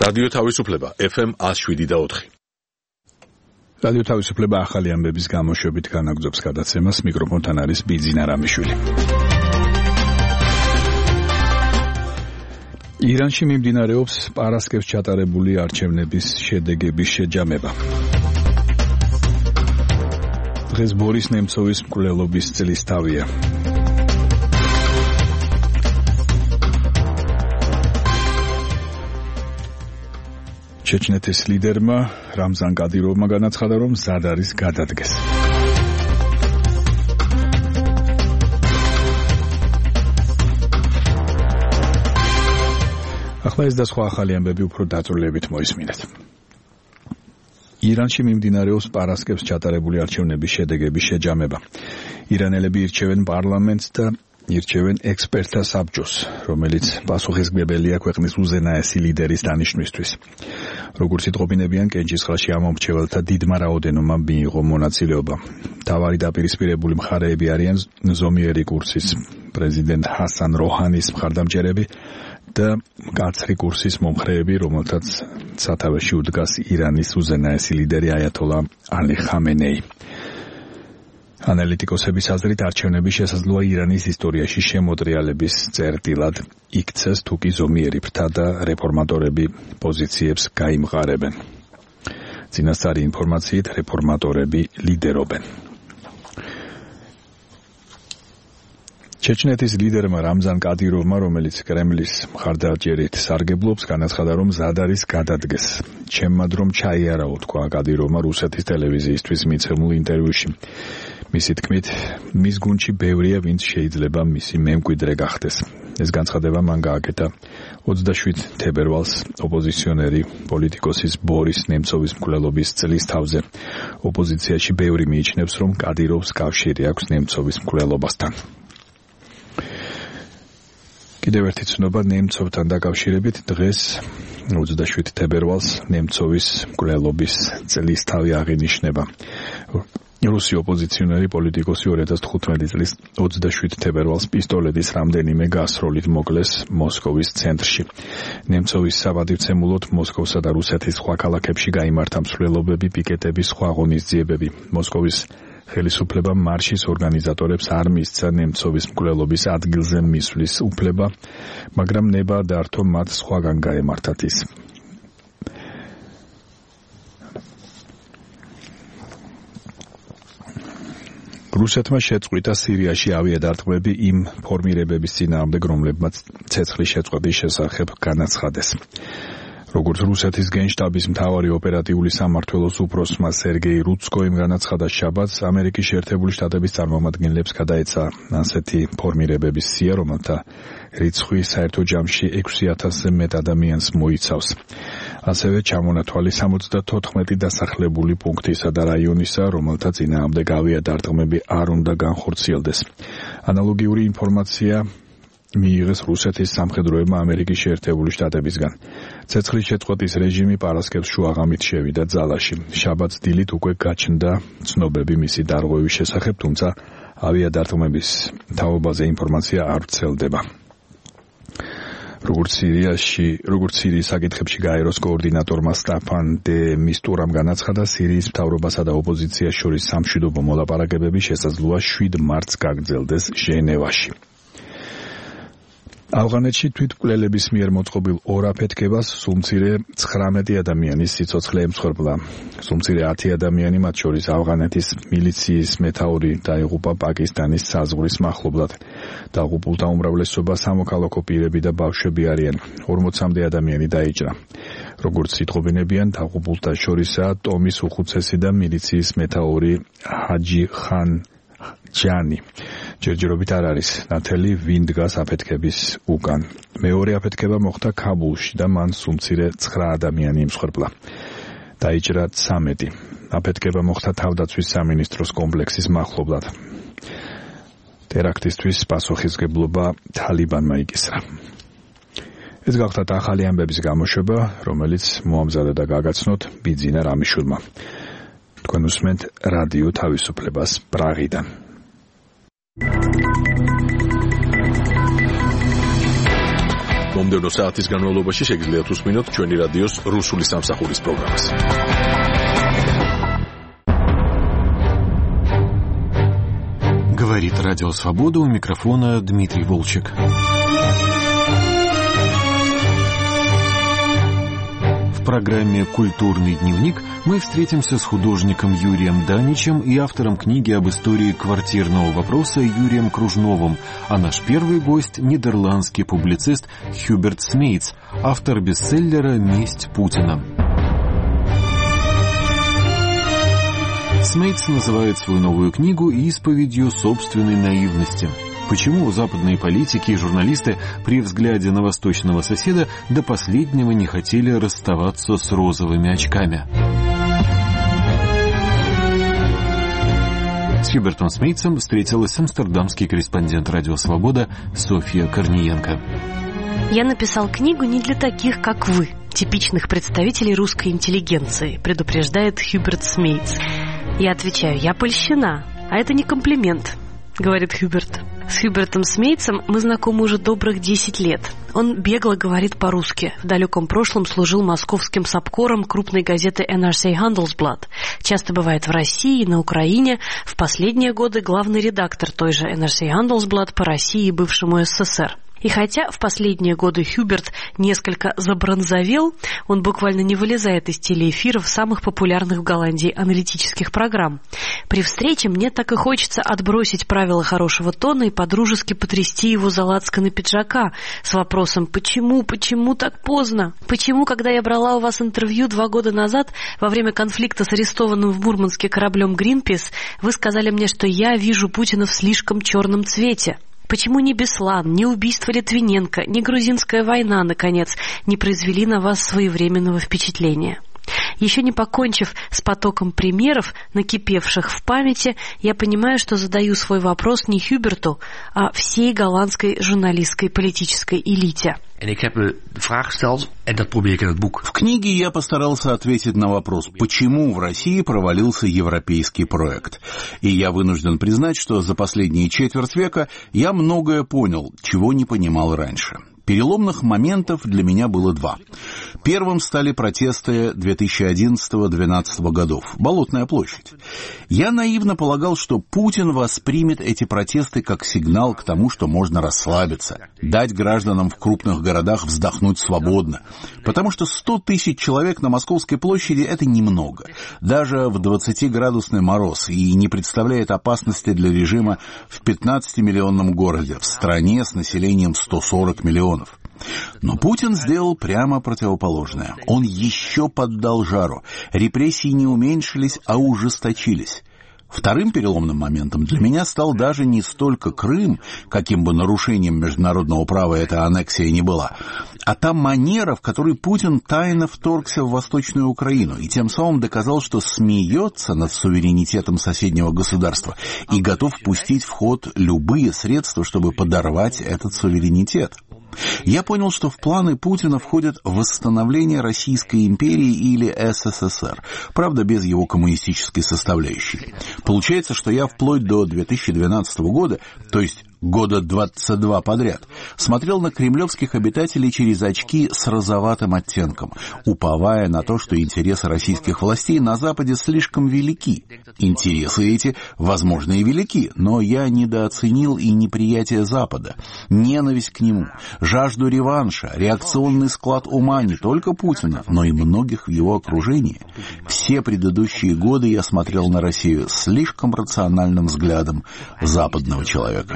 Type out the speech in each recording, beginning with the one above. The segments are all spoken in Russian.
რადიო თავისუფლება FM 107.4. რადიო თავისუფლება ახალი ამბების გამოშვებით განაგრძობს გადაცემას. მიკროფონთან არის ბიძინა რამიშვილი. ირანში მიმდინარეობს პარასკევს ჩატარებული არჩევნების შედეგების შეჯამება. დღეს ბორის ნემცოვის მკვლელობის წლისთავია. ჩეჩნეთის ლიდერმა რამზან კადიროვმა განაცხადა, რომ მზად არის გადადგეს. ახლა ეს და სხვა ახალი ამბები უფრო დაწვრილებით მოისმინეთ. ირანში მიმდინარეობს პარასკევს ჩატარებული არჩევნების შედეგების შეჯამება. ირანელები ირჩევენ პარლამენტს და ირჩევენ ექსპერტთა საბჭოს, რომელიც პასუხისმგებელია ქვეყნის უზენაესი ლიდერის დანიშვნისთვის. როგორც იტყობინებიან, კენჭისყრაში ამომრჩეველთა დიდმა რაოდენობამ მიიღო მონაწილეობა. მთავარი დაპირისპირებული მხარეები არიან ზომიერი კურსის პრეზიდენტ ჰასან როჰანის მხარდამჭერები და მკაცრი კურსის მომხრეები, რომელთაც სათავეში უდგას ირანის უზენაესი ლიდერი აიათოლა ალი ხამენეი. ანალიტიკოსების აზრით, არჩევნები შესაძლოა ირანის ისტორიაში შემოტრიალების წერტილად იქცეს, თუ კი ზომიერი ფრთა და რეფორმატორები პოზიციებს გაიმყარებენ. წინასწარი ინფორმაციით, რეფორმატორები ლიდერობენ. ჩეჩნეთის ლიდერმა რამზან კადიროვმა, რომელიც კრემლის მხარდაჭერით სარგებლობს, განაცხადა, რომ მზად არის გადადგეს. ჩემმა დრომ ჩაიარაო, თქვა კადიროვმა რუსეთის ტელევიზიისთვის მიცემულ ინტერვიუში. მისი თქმით, მის გუნდში ბევრია, ვინც შეიძლება მისი მემკვიდრე გახდეს. ეს განცხადება მან გააკეთა 27 თებერვალს ოპოზიციონერი პოლიტიკოსის ბორის ნემცოვის მკვლელობის წლის თავზე. ოპოზიციაში ბევრი მიიჩნევს, რომ კადიროვს კავშირი აქვს ნემცოვის მკვლელობასთან. კიდევ ერთი ცნობა ნემცოვთან დაკავშირებით. დღეს 27 თებერვალს ნემცოვის მკვლელობის წლისთავი აღინიშნება. რუსი ოპოზიციონერი პოლიტიკოსი 2015 წლის 27 თებერვალს პისტოლეტის რამდენიმე გასროლით მოკლეს მოსკოვის ცენტრში. ნემცოვის საპატივცემულოდ მოსკოვსა და რუსეთის სხვა ქალაქებში გაიმართა მსვლელობები, პიკეტები, სხვა ღონისძიებები. მოსკოვის ხელისუფლებამ მარშის ორგანიზატორებს არ მისცა ნემცოვის მკვლელობის ადგილზე მისვლის უფლება, მაგრამ ნება დართო მათ სხვაგან გაემართათ ის. რუსეთმა შეწყვიტა სირიაში ავიადარტყმები იმ ფორმირებების წინააღმდეგ, რომლებმაც ცეცხლის შეწყვეტის შესახებ განაცხადეს. როგორც რუსეთის გენშტაბის მთავარი ოპერატიული სამმართველოს უფროსმა სერგეი რუცკოიმ განაცხადა შაბათს, ამერიკის შეერთებული შტატების წარმომადგენლებს გადაეცა ასეთი ფორმირებების სია, რომელთა რიცხვი საერთო ჯამში 6000-ზე მეტ ადამიანს მოიცავს. ასევე ჩამონათვალი 74 დასახლებული პუნქტისა და რაიონისა, რომელთა წინააღმდეგ ავიადარტყმები არ უნდა განხორციელდეს. ანალოგიური ინფორმაცია მიიღეს რუსეთის სამხედროებმა ამერიკის შეერთებული შტატებისგან. ცეცხლის შეწყვეტის რეჟიმი პარასკევს შუაღამით შევიდა ძალაში. შაბათს დილით უკვე გაჩნდა ცნობები მისი დარღვევის შესახებ, თუმცა ავიადარტყმების თაობაზე ინფორმაცია არ ვრცელდება. როგორც სირიის საკითხებში გაეროს კოორდინატორმა სტაფან დე მისტურამ განაცხადა, სირიის მთავრობასა და ოპოზიციას შორის სამშვიდობო მოლაპარაკებები შესაძლოა 7 მარტს გაგრძელდეს ჟენევაში. ავღანეთში თვითმკვლელების მიერ მოწყობილ ორ აფეთქებას სულმცირე 19 ადამიანის სიცოცხლე ემსხვერპლა. სულმცირე 10 ადამიანი, მათ შორის ავღანეთის მილიციის მეთაური დაიღუპა პაკისტანის საზღვრის მახლობლად. დაღუპულთა უმრავლესობა სამოქალაქო პირები და ბავშვები არიან. 40-მდე ადამიანი დაიჭრა. როგორც იტყობინებიან, დაღუპულთა შორისაა ტომის უხუცესი და მილიციის მეთაური ჰაჯი ხან ჯანი. ჯერჯერობით არ არის ნათელი, ვინ დგას აფეთქების უკან. მეორე აფეთქება მოხდა ქაბულში და მან სულმცირე 9 ადამიანი იმსხვერპლა. დაიჭრა 13. აფეთქება მოხდა თავდაცვის სამინისტროს კომპლექსის მახლობლად. ტერაქტისთვის პასუხისმგებლობა თალიბანმა იკისრა. ეს გახლავთ ახალი ამბების გამოშვება, რომელიც მოამზადა და გაგაცნოთ ბიძინა რამიშვილმა. თქვენ უსმენთ რადიო თავისუფლებას პრაღიდან. მომდევნო საათის განმავლობაში შეგიძლიათ უსმინოთ ჩვენი რადიოს რუსული სამსახურის პროგრამას. Говорит Радио Свобода, у микрофона Дмитрий Волчек. В программе «Культурный дневник» мы встретимся с художником Юрием Даничем и автором книги об истории квартирного вопроса Юрием Кружновым, а наш первый гость – нидерландский публицист Хьюберт Смейтс, автор бестселлера «Месть Путина». Смейтс называет свою новую книгу исповедью собственной наивности. Почему западные политики и журналисты при взгляде на восточного соседа до последнего не хотели расставаться с розовыми очками? С Хьюбертом Смейтсом встретилась амстердамский корреспондент «Радио Свобода» Софья Корниенко. Я написал книгу не для таких, как вы, типичных представителей русской интеллигенции, предупреждает Хьюберт Смейтс. Я отвечаю, я польщена, а это не комплимент, говорит Хьюберт. С Хьюбертом Смейтсом мы знакомы уже добрых 10 лет. Он бегло говорит по-русски. В далеком прошлом служил московским сабкором крупной газеты NRC Handelsblad. Часто бывает в России, на Украине. В последние годы главный редактор той же NRC Handelsblad по России и бывшему СССР. И хотя в последние годы Хьюберт несколько забронзовел, он буквально не вылезает из телеэфиров самых популярных в Голландии аналитических программ. При встрече мне так и хочется отбросить правила хорошего тона и подружески потрясти его за лацканы пиджака с вопросом «Почему так поздно? Почему, когда я брала у вас интервью 2 года назад, во время конфликта с арестованным в Мурманске кораблем «Гринпис», вы сказали мне, что я вижу Путина в слишком черном цвете?» Почему ни Беслан, ни убийство Литвиненко, ни грузинская война, наконец, не произвели на вас своевременного впечатления? Еще не покончив с потоком примеров, накипевших в памяти, я понимаю, что задаю свой вопрос не Хьюберту, а всей голландской журналистской политической элите. В книге я постарался ответить на вопрос, почему в России провалился европейский проект. И я вынужден признать, что за последние четверть века я многое понял, чего не понимал раньше. Переломных моментов для меня было 2. Первым стали протесты 2011-2012 годов. Болотная площадь. Я наивно полагал, что Путин воспримет эти протесты как сигнал к тому, что можно расслабиться, дать гражданам в крупных городах вздохнуть свободно. Потому что 100 тысяч человек на Московской площади – это немного. Даже в 20-градусный мороз и не представляет опасности для режима в 15-миллионном городе, в стране с населением 140 миллионов. Но Путин сделал прямо противоположное. Он еще поддал жару. Репрессии не уменьшились, а ужесточились. Вторым переломным моментом для меня стал даже не столько Крым, каким бы нарушением международного права эта аннексия не была, а та манера, в которой Путин тайно вторгся в Восточную Украину и тем самым доказал, что смеется над суверенитетом соседнего государства и готов пустить в ход любые средства, чтобы подорвать этот суверенитет. Я понял, что в планы Путина входит восстановление Российской империи или СССР, правда, без его коммунистической составляющей. Получается, что я вплоть до 2012 года, то есть года 22 подряд, смотрел на кремлевских обитателей через очки с розоватым оттенком, уповая на то, что интересы российских властей на Западе слишком велики. Интересы эти, возможно, и велики, но я недооценил и неприятие Запада, ненависть к нему, жажду реванша, реакционный склад ума не только Путина, но и многих в его окружении. Все предыдущие годы я смотрел на Россию слишком рациональным взглядом западного человека.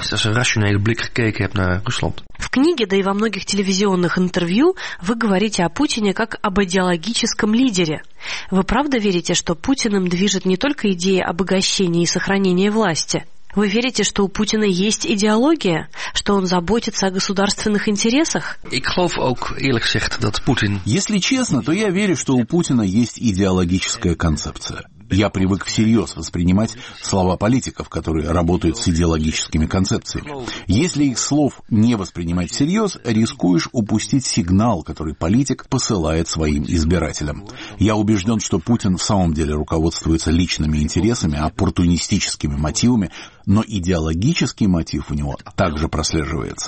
В книге, да и во многих телевизионных интервью вы говорите о Путине как об идеологическом лидере. Вы правда верите, что Путиным движет не только идея обогащения и сохранения власти? Вы верите, что у Путина есть идеология? Что он заботится о государственных интересах? Если честно, то я верю, что у Путина есть идеологическая концепция. Я привык всерьез воспринимать слова политиков, которые работают с идеологическими концепциями. Если их слов не воспринимать всерьез, рискуешь упустить сигнал, который политик посылает своим избирателям. Я убежден, что Путин в самом деле руководствуется личными интересами, оппортунистическими мотивами, но идеологический мотив у него также прослеживается.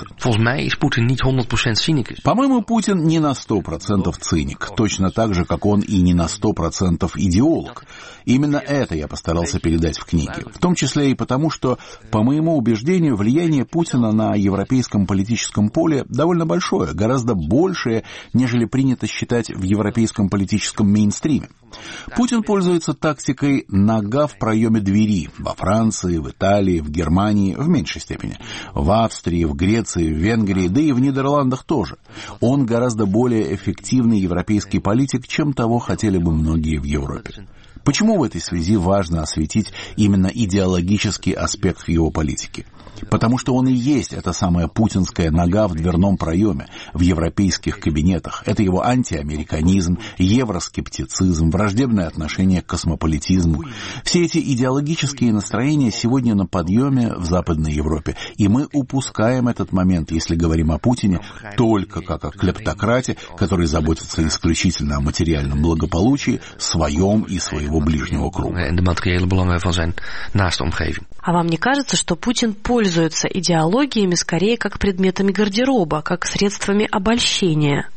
По-моему, Путин не на 100% циник, точно так же, как он и не на 100% идеолог. Именно это я постарался передать в книге, в том числе и потому, что, по моему убеждению, влияние Путина на европейском политическом поле довольно большое, гораздо большее, нежели принято считать в европейском политическом мейнстриме. Путин пользуется тактикой «нога в проеме двери» во Франции, в Италии, в Германии в меньшей степени, в Австрии, в Греции, в Венгрии, да и в Нидерландах тоже. Он гораздо более эффективный европейский политик, чем того хотели бы многие в Европе. Почему в этой связи важно осветить именно идеологический аспект его политики? Потому что он и есть эта самая путинская нога в дверном проеме, в европейских кабинетах. Это его антиамериканизм, евроскептицизм, враждебное отношение к космополитизму. Все эти идеологические настроения сегодня на подъеме в Западной Европе. И мы упускаем этот момент, если говорим о Путине только как о клептократе, который заботится исключительно о материальном благополучии своем и своего ближнего круга. А вам не кажется, что Путин пользуется идеологиями скорее как предметами гардероба, как средствами обольщения?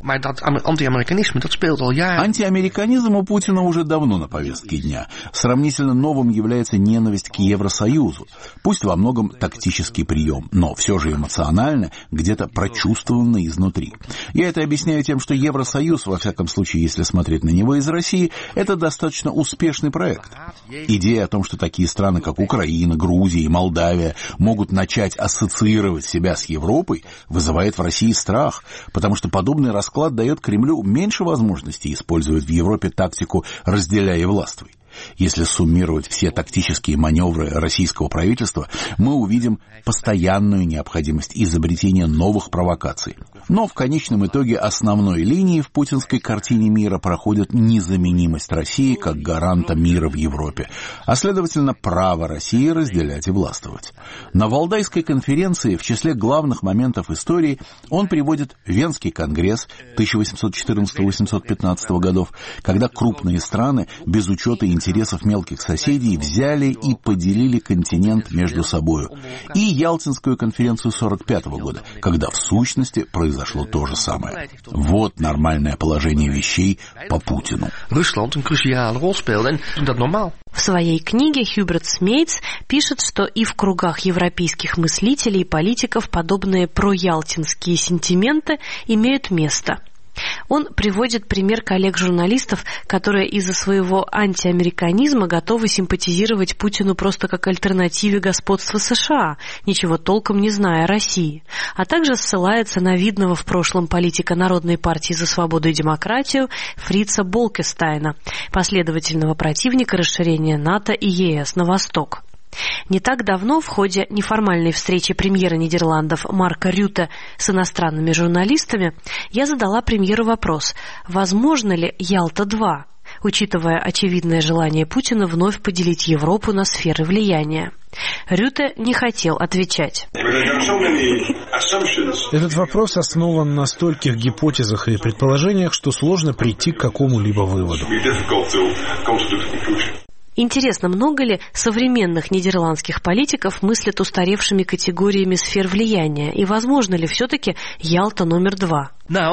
Антиамериканизм у Путина уже давно на повестке дня. Сравнительно новым является ненависть к Евросоюзу. Пусть во многом тактический прием, но все же эмоционально, где-то прочувствованно изнутри. Я это объясняю тем, что Евросоюз, во всяком случае, если смотреть на него из России, это достаточно успешный проект. Идея о том, что такие страны, как Украина, Грузия и Молдавия могут начать ассоциировать себя с Европой, вызывает в России страх, потому что подобный расклад дает Кремлю меньше возможностей использовать в Европе тактику «разделяй и властвуй». Если суммировать все тактические маневры российского правительства, мы увидим постоянную необходимость изобретения новых провокаций. Но в конечном итоге основной линией в путинской картине мира проходит незаменимость России как гаранта мира в Европе, а следовательно право России разделять и властвовать. На Валдайской конференции в числе главных моментов истории он приводит Венский конгресс 1814-1815 годов, когда крупные страны без учета интересов мелких соседей взяли и поделили континент между собою, и Ялтинскую конференцию 1945 года, когда в сущности произошло то же самое. Вот нормальное положение вещей по Путину. В своей книге Хьюберт Смейтс пишет, что и в кругах европейских мыслителей и политиков подобные проялтинские сентименты имеют место. Он приводит пример коллег-журналистов, которые из-за своего антиамериканизма готовы симпатизировать Путину просто как альтернативе господства США, ничего толком не зная о России, а также ссылается на видного в прошлом политика Народной партии за свободу и демократию Фрица Болкестайна, последовательного противника расширения НАТО и ЕС на восток. Не так давно в ходе неформальной встречи премьера Нидерландов Марка Рюте с иностранными журналистами я задала премьеру вопрос, возможно ли Ялта-2, учитывая очевидное желание Путина вновь поделить Европу на сферы влияния. Рюте не хотел отвечать. Этот вопрос основан на стольких гипотезах и предположениях, что сложно прийти к какому-либо выводу. Интересно, много ли современных нидерландских политиков мыслят устаревшими категориями сфер влияния? И возможно ли все-таки Ялта номер 2?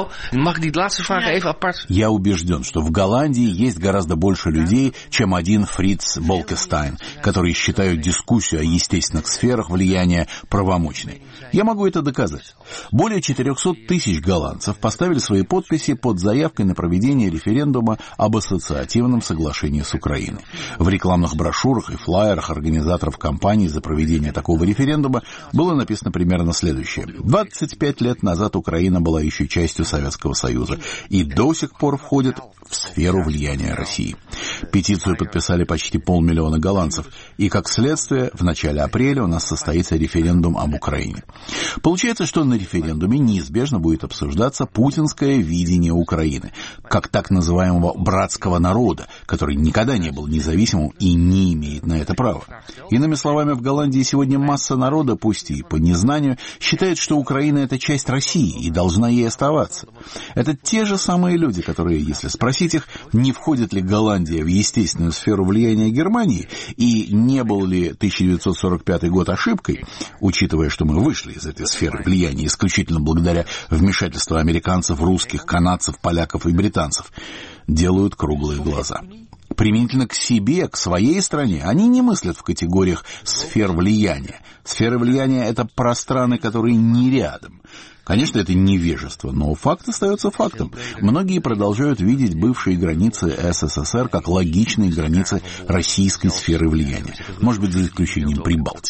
Я убежден, что в Голландии есть гораздо больше людей, чем один Фриц Болкестайн, которые считают дискуссию о естественных сферах влияния правомочной. Я могу это доказать. Более 400 тысяч голландцев поставили свои подписи под заявкой на проведение референдума об ассоциативном соглашении с Украиной. В рекламных брошюрах и флаерах организаторов кампании за проведение такого референдума было написано примерно следующее. 25 лет назад Украина была еще частью Советского Союза и до сих пор входит в сферу влияния России. Петицию подписали почти 500 000 голландцев, и, как следствие, в начале апреля у нас состоится референдум об Украине. Получается, что на референдуме неизбежно будет обсуждаться путинское видение Украины, как так называемого братского народа, который никогда не был независимым и не имеет на это права. Иными словами, в Голландии сегодня масса народа, пусть и по незнанию, считает, что Украина — это часть России и должна ей оставаться. Это те же самые люди, которые, если спросить их, не входит ли Голландия в в естественную сферу влияния Германии, и не был ли 1945 год ошибкой, учитывая, что мы вышли из этой сферы влияния исключительно благодаря вмешательству американцев, русских, канадцев, поляков и британцев, делают круглые глаза. Применительно к себе, к своей стране, они не мыслят в категориях сфер влияния. Сферы влияния — это пространства, которые не рядом. Конечно, это невежество, но факт остается фактом. Многие продолжают видеть бывшие границы СССР как логичные границы российской сферы влияния. Может быть, за исключением Прибалтики.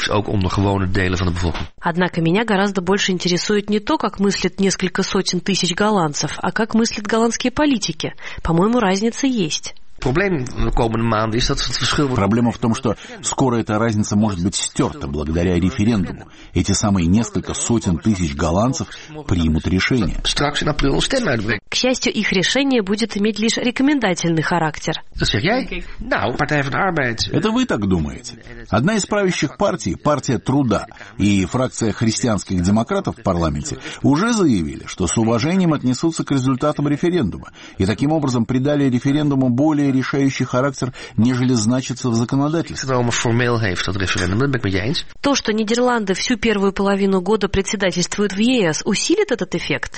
Однако меня гораздо больше интересует не то, как мыслят несколько сотен тысяч голландцев, а как мыслят голландские политики. По-моему, разница есть. Проблема в том, что скоро эта разница может быть стерта благодаря референдуму. Эти самые несколько сотен тысяч голландцев примут решение. К счастью, их решение будет иметь лишь рекомендательный характер. Это вы так думаете? Одна из правящих партий, партия Труда и фракция христианских демократов в парламенте уже заявили, что с уважением отнесутся к результатам референдума и таким образом придали референдуму более решающий характер, нежели значится в законодательстве. То, что Нидерланды всю первую половину года председательствуют в ЕС, усилит этот эффект?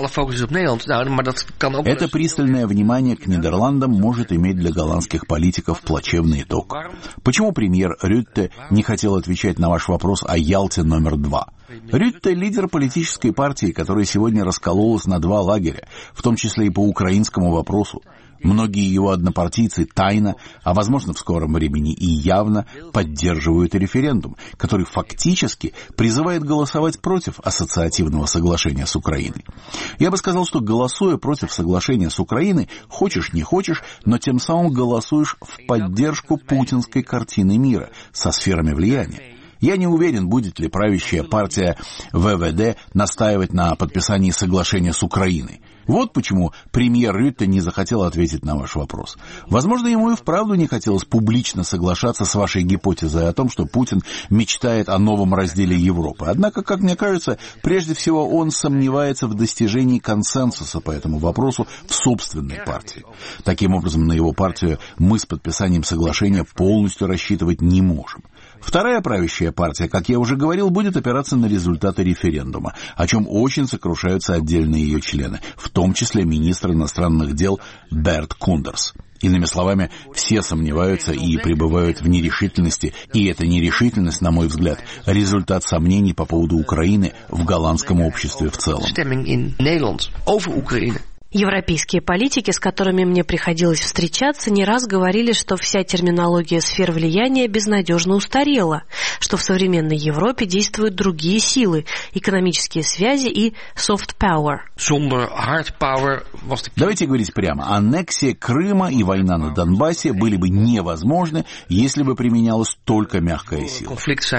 Это пристальное внимание к Нидерландам может иметь для голландских политиков плачевный итог. Почему премьер Рютте не хотел отвечать на ваш вопрос о Ялте номер 2? Рютте — лидер политической партии, которая сегодня раскололась на два лагеря, в том числе и по украинскому вопросу. Многие его однопартийцы тайно, а возможно в скором времени и явно, поддерживают референдум, который фактически призывает голосовать против ассоциативного соглашения с Украиной. Я бы сказал, что голосуя против соглашения с Украиной, хочешь не хочешь, но тем самым голосуешь в поддержку путинской картины мира со сферами влияния. Я не уверен, будет ли правящая партия ВВД настаивать на подписании соглашения с Украиной. Вот почему премьер Рютте не захотел ответить на ваш вопрос. Возможно, ему и вправду не хотелось публично соглашаться с вашей гипотезой о том, что Путин мечтает о новом разделе Европы. Однако, как мне кажется, прежде всего он сомневается в достижении консенсуса по этому вопросу в собственной партии. Таким образом, на его партию мы с подписанием соглашения полностью рассчитывать не можем. Вторая правящая партия, как я уже говорил, будет опираться на результаты референдума, о чем очень сокрушаются отдельные ее члены, в том числе министр иностранных дел Берт Кундерс. Иными словами, все сомневаются и пребывают в нерешительности, и эта нерешительность, на мой взгляд, результат сомнений по поводу Украины в голландском обществе в целом. Европейские политики, с которыми мне приходилось встречаться, не раз говорили, что вся терминология сфер влияния безнадежно устарела, что в современной Европе действуют другие силы, экономические связи и soft power. Давайте говорить прямо. Аннексия Крыма и война на Донбассе были бы невозможны, если бы применялась только мягкая сила.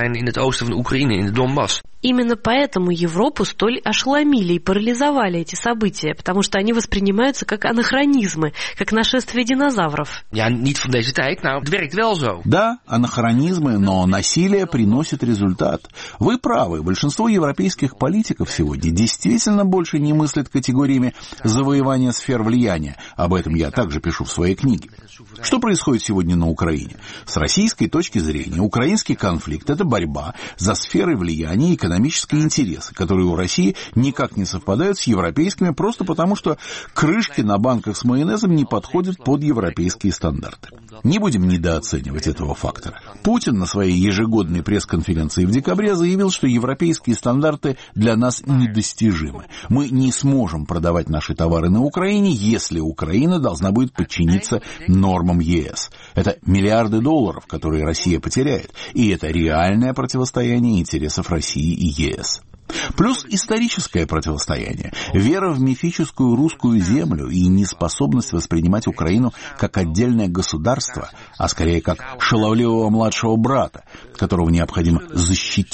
Именно поэтому Европу столь ошеломили и парализовали эти события, потому что они воспринимаются как анахронизмы, как нашествие динозавров. Да, анахронизмы, но насилие приносит результат. Вы правы, большинство европейских политиков сегодня действительно больше не мыслят категориями завоевания сфер влияния. Об этом я также пишу в своей книге. Что происходит сегодня на Украине? С российской точки зрения, украинский конфликт — это борьба за сферы влияния и экономические интересы, которые у России никак не совпадают с европейскими, просто потому что крышки на банках с майонезом не подходят под европейские стандарты. Не будем недооценивать этого фактора. Путин на своей ежегодной пресс-конференции в декабре заявил, что европейские стандарты для нас недостижимы. Мы не сможем продавать наши товары на Украине, если Украина должна будет подчиниться нормам ЕС. Это миллиарды долларов, которые Россия потеряет, и это реальное противостояние интересов России и ЕС. Плюс историческое противостояние, вера в мифическую русскую землю и неспособность воспринимать Украину как отдельное государство, а скорее как шаловливого младшего брата, которого необходимо защитить.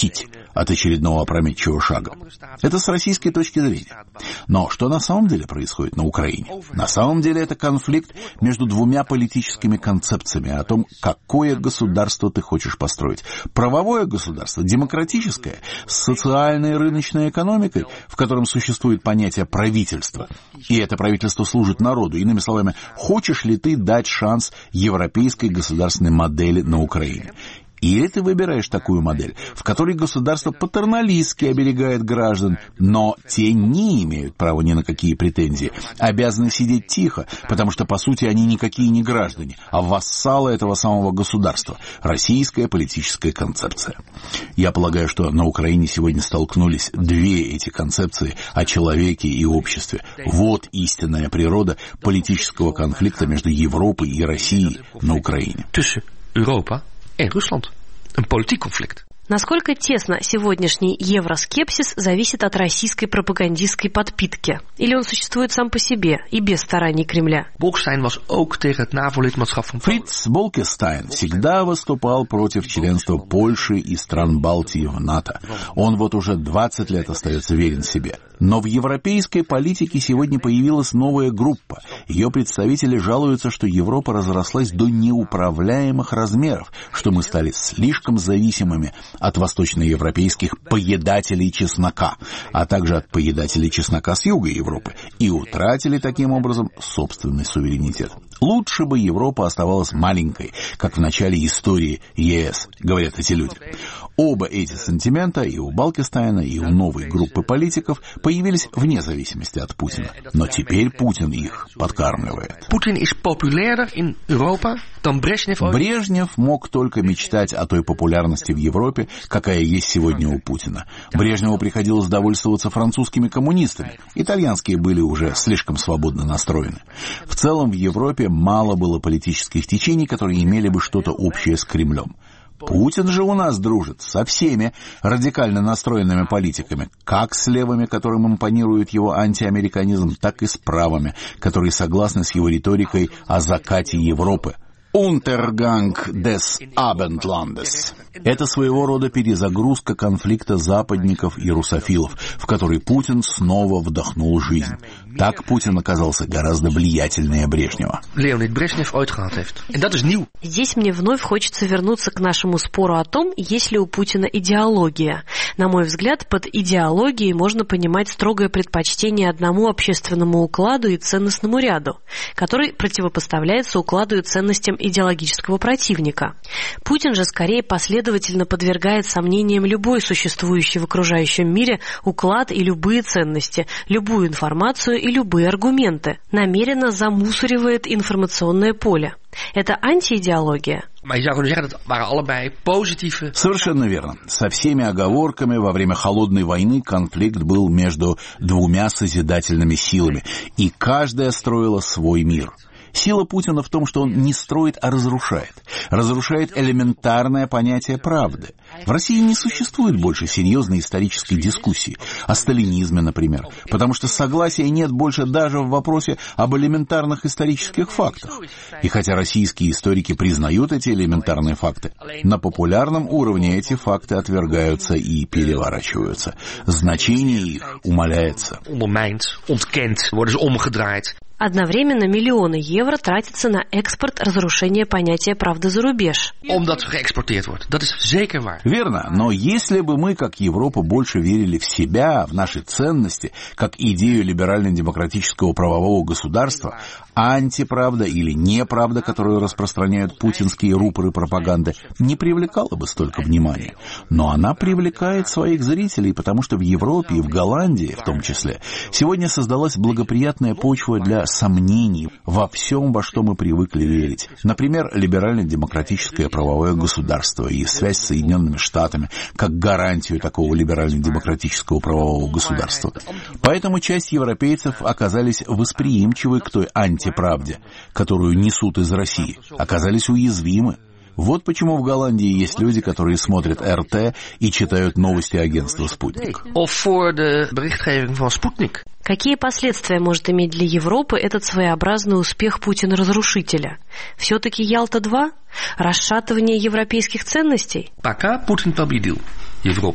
от очередного опрометчивого шага. Это с российской точки зрения. Но что на самом деле происходит на Украине? На самом деле это конфликт между двумя политическими концепциями о том, какое государство ты хочешь построить. Правовое государство, демократическое, с социальной и рыночной экономикой, в котором существует понятие правительства. И это правительство служит народу. Иными словами, хочешь ли ты дать шанс европейской государственной модели на Украине? Или ты выбираешь такую модель, в которой государство патерналистски оберегает граждан, но те не имеют права ни на какие претензии, обязаны сидеть тихо, потому что, по сути, они никакие не граждане, а вассалы этого самого государства. Российская политическая концепция. Я полагаю, что на Украине сегодня столкнулись две эти концепции о человеке и обществе. Вот истинная природа политического конфликта между Европой и Россией на Украине. Europa en Rusland. Een politiek conflict. Насколько тесно сегодняшний евроскепсис зависит от российской пропагандистской подпитки? Или он существует сам по себе и без стараний Кремля? Bolkestein was ook tegen het NAVO-lidmaatschap van Polen. Фриц Болкестайн всегда выступал против членства Польши и стран Балтии в НАТО. Он вот уже 20 лет остается верен себе. Но в европейской политике сегодня появилась новая группа. Ее представители жалуются, что Европа разрослась до неуправляемых размеров, что мы стали слишком зависимыми от восточноевропейских поедателей чеснока, а также от поедателей чеснока с юга Европы, и утратили таким образом собственный суверенитет. Лучше бы Европа оставалась маленькой, как в начале истории ЕС, говорят эти люди. Оба эти сантимента и у Болкестайна, и у новой группы политиков появились вне зависимости от Путина. Но теперь Путин их подкармливает. Poetin is populairder in Europa dan Brezhnev ooit. Брежнев мог только мечтать о той популярности в Европе, какая есть сегодня у Путина. Брежневу приходилось довольствоваться французскими коммунистами. Итальянские были уже слишком свободно настроены. В целом в Европе мало было политических течений, которые имели бы что-то общее с Кремлем. Путин же у нас дружит со всеми радикально настроенными политиками, как с левыми, которым импонирует его антиамериканизм, так и с правыми, которые согласны с его риторикой о закате Европы. Untergang des Abendlandes. Это своего рода перезагрузка конфликта западников и русофилов, в который Путин снова вдохнул жизнь. Так Путин оказался гораздо влиятельнее Брежнева. Leonid Brezhnev ooit gehad heeft. En dat is nieuw. Здесь мне вновь хочется вернуться к нашему спору о том, есть ли у Путина идеология. На мой взгляд, под идеологией можно понимать строгое предпочтение одному общественному укладу и ценностному ряду, который противопоставляется укладу и ценностям идеологического противника. Путин же скорее последовательно подвергает сомнениям любой существующий в окружающем мире уклад и любые ценности, любую информацию и любые аргументы, намеренно замусоривает информационное поле. Это антиидеология? Maar je zou kunnen zeggen dat waren allebei positieve... Совершенно верно. Со всеми оговорками во время холодной войны конфликт был между двумя созидательными силами, и каждая строила свой мир. Сила Путина в том, что он не строит, а разрушает. Разрушает элементарное понятие правды. В России не существует больше серьезной исторической дискуссии о сталинизме, например, потому что согласия нет больше даже в вопросе об элементарных исторических фактах. И хотя российские историки признают эти элементарные факты, на популярном уровне эти факты отвергаются и переворачиваются. Значение их умаляется. Ondermijnd, ontkend, worden ze omgedraaid. Одновременно миллионы евро тратятся на экспорт разрушения понятия правды за рубеж. Omdat geëxporteerd wordt. Dat is zeker waar. Верно, но если бы мы, как Европа, больше верили в себя, в наши ценности, как идею либерально-демократического правового государства, антиправда или неправда, которую распространяют путинские рупоры пропаганды, не привлекала бы столько внимания. Но она привлекает своих зрителей, потому что в Европе и в Голландии, в том числе, сегодня создалась благоприятная почва для сомнений во всем, во что мы привыкли верить. Например, либерально-демократическое правовое государство и связь с Соединенными Штатами как гарантию такого либерально-демократического правового государства. Поэтому часть европейцев оказались восприимчивы к той антиправде, которую несут из России, оказались уязвимы. Вот почему в Голландии есть люди, которые смотрят РТ и читают новости агентства «Спутник». Of voor de berichtgeving van Sputnik. Какие последствия может иметь для Европы этот своеобразный успех Путина-разрушителя? Все-таки Ялта-2? Расшатывание европейских ценностей? Пока Путин победил Европе.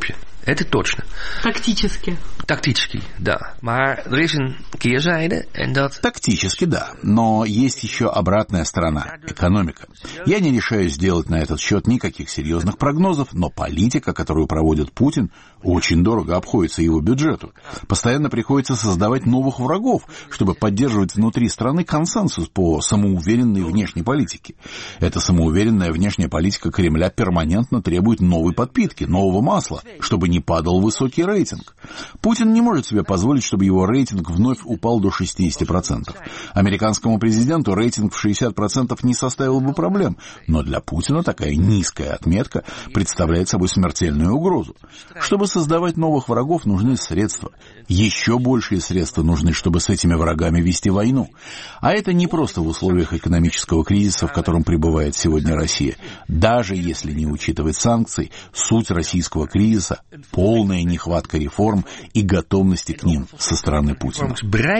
Это точно. Тактически. Tactisch, да. Maar er is een keerzijde en dat... Тактически, да. Но есть еще обратная сторона – экономика. Я не решаюсь сделать на этот счет никаких серьезных прогнозов, но политика, которую проводит Путин, очень дорого обходится его бюджету. Постоянно приходится создавать новых врагов, чтобы поддерживать внутри страны консенсус по самоуверенной внешней политике. Эта самоуверенная внешняя политика Кремля перманентно требует новой подпитки, нового масла, чтобы не падал высокий рейтинг. Путин не может себе позволить, чтобы его рейтинг вновь упал до 60%. Американскому президенту рейтинг в 60% не составил бы проблем, но для Путина такая низкая отметка представляет собой смертельную угрозу. Чтобы создавать новых врагов, нужны средства. Еще большие средства нужны, чтобы с этими врагами вести войну. А это не просто в условиях экономического кризиса, в котором пребывает сегодня Россия. Даже если не учитывать санкций, суть российского кризиса – полная нехватка реформ и готовности к ним со стороны Путина.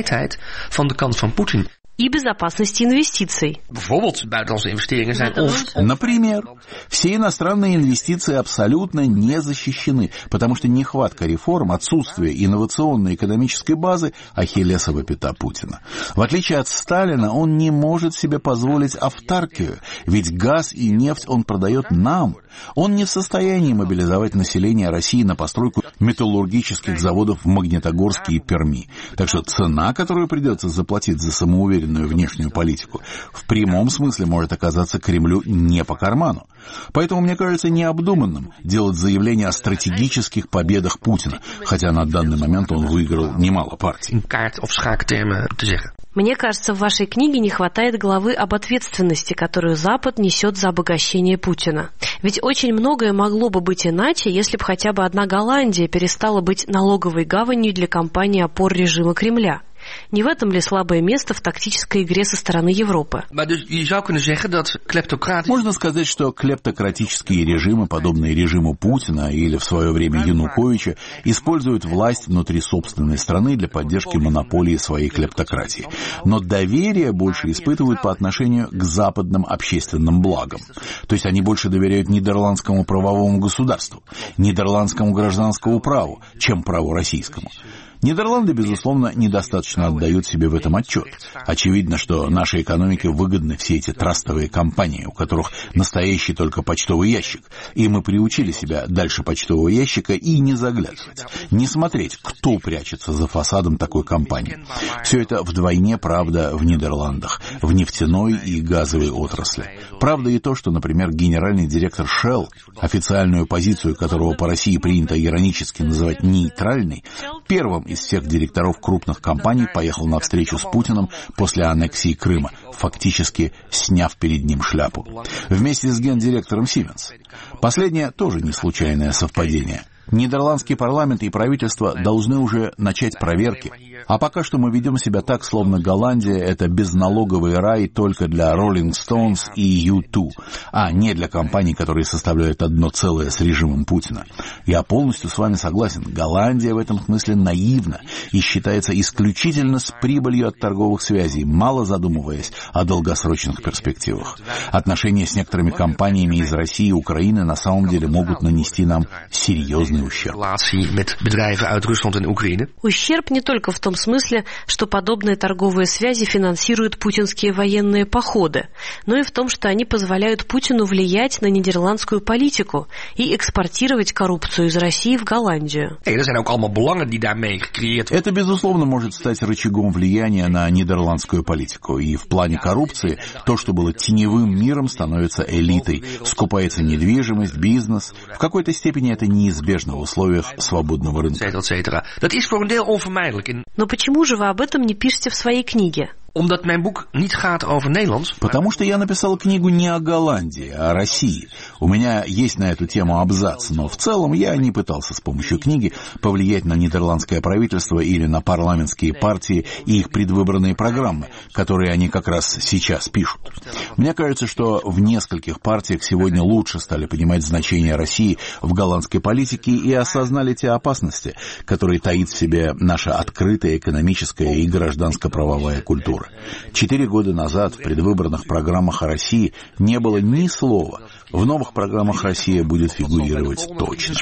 И безопасности инвестиций. Например, все иностранные инвестиции абсолютно не защищены, потому что нехватка реформ, отсутствие инновационной экономической базы – ахиллесова пята Путина. В отличие от Сталина, он не может себе позволить автаркию, ведь газ и нефть он продает нам. Он не в состоянии мобилизовать население России на постройку металлургических заводов в Магнитогорске и Перми. Так что цена, которую придется заплатить за самоуверенную внешнюю политику, в прямом смысле может оказаться Кремлю не по карману. Поэтому мне кажется необдуманным делать заявление о стратегических победах Путина, хотя на данный момент он выиграл немало партий. Мне кажется, в вашей книге не хватает главы об ответственности, которую Запад несет за обогащение Путина. Ведь очень многое могло бы быть иначе, если бы хотя бы одна Голландия перестала быть налоговой гаванью для компаний опор режима Кремля. Не в этом ли слабое место в тактической игре со стороны Европы? Можно сказать, что клептократические режимы, подобные режиму Путина или в свое время Януковича, используют власть внутри собственной страны для поддержки монополии своей клептократии. Но доверие больше испытывают по отношению к западным общественным благам. То есть они больше доверяют нидерландскому правовому государству, нидерландскому гражданскому праву, чем праву российскому. Нидерланды, безусловно, недостаточно отдают себе в этом отчет. Очевидно, что нашей экономике выгодны все эти трастовые компании, у которых настоящий только почтовый ящик. И мы приучили себя дальше почтового ящика и не заглядывать, не смотреть, кто прячется за фасадом такой компании. Все это вдвойне правда в Нидерландах, в нефтяной и газовой отрасли. Правда и то, что, например, генеральный директор Shell, официальную позицию которого по России принято иронически называть нейтральной, первым из всех директоров крупных компаний поехал на встречу с Путиным после аннексии Крыма, фактически сняв перед ним шляпу. Вместе с гендиректором Siemens. Последнее тоже не случайное совпадение. Нидерландский парламент и правительство должны уже начать проверки. А пока что мы ведем себя так, словно Голландия — это безналоговый рай только для Rolling Stones и U2, а не для компаний, которые составляют одно целое с режимом Путина. Я полностью с вами согласен. Голландия в этом смысле наивна и считается исключительно с прибылью от торговых связей, мало задумываясь о долгосрочных перспективах. Отношения с некоторыми компаниями из России и Украины на самом деле могут нанести нам серьезный ущерб. Ущерб не только в том смысле, что подобные торговые связи финансируют путинские военные походы, но и в том, что они позволяют Путину влиять на нидерландскую политику и экспортировать коррупцию из России в Голландию. Это, безусловно, может стать рычагом влияния на нидерландскую политику. И в плане коррупции то, что было теневым миром, становится элитой. Скупается недвижимость, бизнес. В какой-то степени это неизбежно в условиях свободного рынка. Но почему же вы об этом не пишете в своей книге? Потому что я написал книгу не о Голландии, а о России. У меня есть на эту тему абзац, но в целом я не пытался с помощью книги повлиять на нидерландское правительство или на парламентские партии и их предвыборные программы, которые они как раз сейчас пишут. Мне кажется, что в нескольких партиях сегодня лучше стали понимать значение России в голландской политике и осознали те опасности, которые таит в себе наша открытая экономическая и гражданско-правовая культура. выборы. 4 года назад в предвыборных программах о России не было ни слова. В новых программах Россия будет фигурировать точно.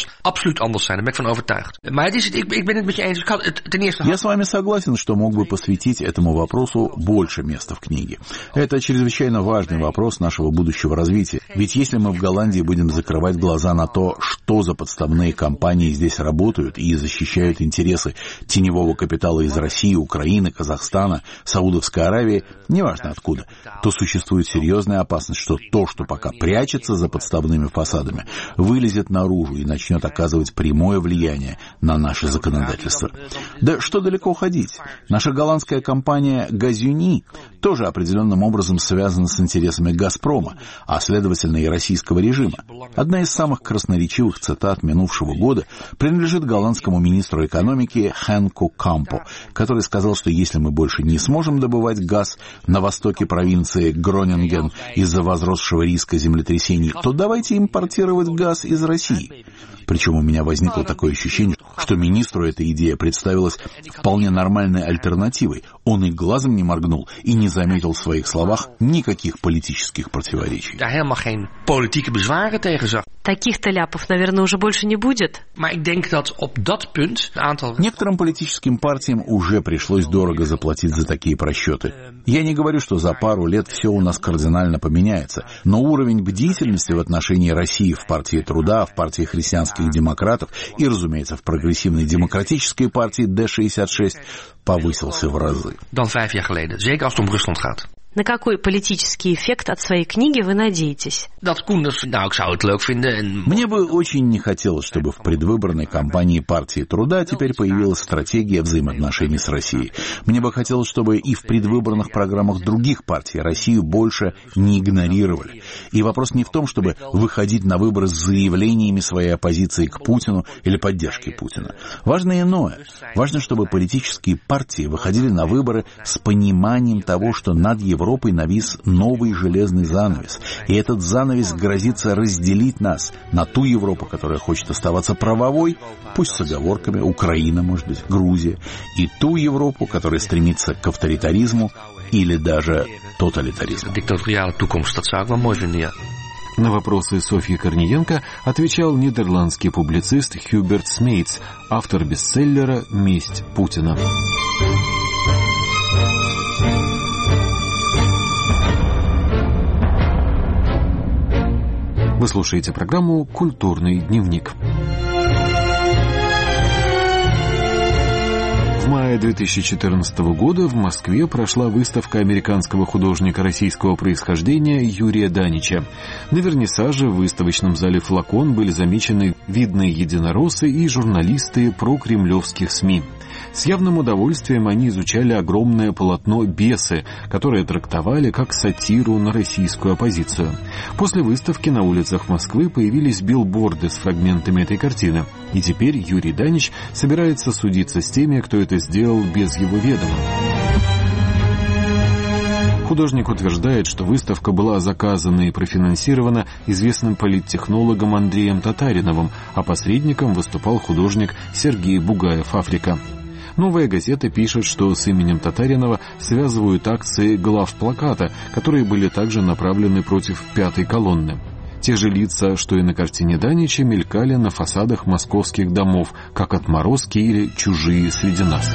Я с вами согласен, что мог бы посвятить этому вопросу больше места в книге. Это чрезвычайно важный вопрос нашего будущего развития. Ведь если мы в Голландии будем закрывать глаза на то, что за подставные компании здесь работают и защищают интересы теневого капитала из России, Украины, Казахстана, Саудовской Аравии, неважно откуда, то существует серьезная опасность, что то, что пока прячется за подставными фасадами, вылезет наружу и начнет оказывать прямое влияние на наше законодательство. Да что далеко ходить? Наша голландская компания «Газюни» тоже определенным образом связана с интересами «Газпрома», а следовательно и российского режима. Одна из самых красноречивых цитат минувшего года принадлежит голландскому министру экономики Хенку Кампу, который сказал, что если мы больше не сможем добывать газ на востоке провинции Гронинген из-за возросшего риска землетрясений, то давайте импортировать газ из России. Причем у меня возникло такое ощущение, что министру эта идея представилась вполне нормальной альтернативой. Он и глазом не моргнул и не заметил в своих словах никаких политических противоречий. Таких-то ляпов, наверное, уже больше не будет. Некоторым политическим партиям уже пришлось дорого заплатить за такие просчеты. Я не говорю, что за пару лет все у нас кардинально поменяется, но уровень бдительности в отношении России в партии Труда, в партии христианских демократов и, разумеется, в прогрессивной демократической партии Д-66 повысился в разы. На какой политический эффект от своей книги вы надеетесь? Мне бы очень не хотелось, чтобы в предвыборной кампании партии Труда теперь появилась стратегия взаимоотношений с Россией. Мне бы хотелось, чтобы и в предвыборных программах других партий Россию больше не игнорировали. И вопрос не в том, чтобы выходить на выборы с заявлениями своей оппозиции к Путину или поддержки Путина. Важно иное. Важно, чтобы политические партии выходили на выборы с пониманием того, что над Европой навис новый железный занавес. И этот занавес грозится разделить нас на ту Европу, которая хочет оставаться правовой, пусть с оговорками, Украина, может быть, Грузия, и ту Европу, которая стремится к авторитаризму или даже тоталитаризму. На вопросы Софьи Корниенко отвечал нидерландский публицист Хьюберт Смейтс, автор бестселлера «Месть Путина». Вы слушаете программу «Культурный дневник». В мае 2014 года в Москве прошла выставка американского художника российского происхождения Юрия Данича. На вернисаже в выставочном зале «Флакон» были замечены видные единороссы и журналисты прокремлевских СМИ. С явным удовольствием они изучали огромное полотно «Бесы», которое трактовали как сатиру на российскую оппозицию. После выставки на улицах Москвы появились билборды с фрагментами этой картины. И теперь Юрий Данич собирается судиться с теми, кто это сделал без его ведома. Художник утверждает, что выставка была заказана и профинансирована известным политтехнологом Андреем Татариновым, а посредником выступал художник Сергей Бугаев «Африка». «Новая газета» пишет, что с именем Татаринова связывают акции главплаката, которые были также направлены против пятой колонны. Те же лица, что и на картине Данича, мелькали на фасадах московских домов, как отморозки или чужие среди нас.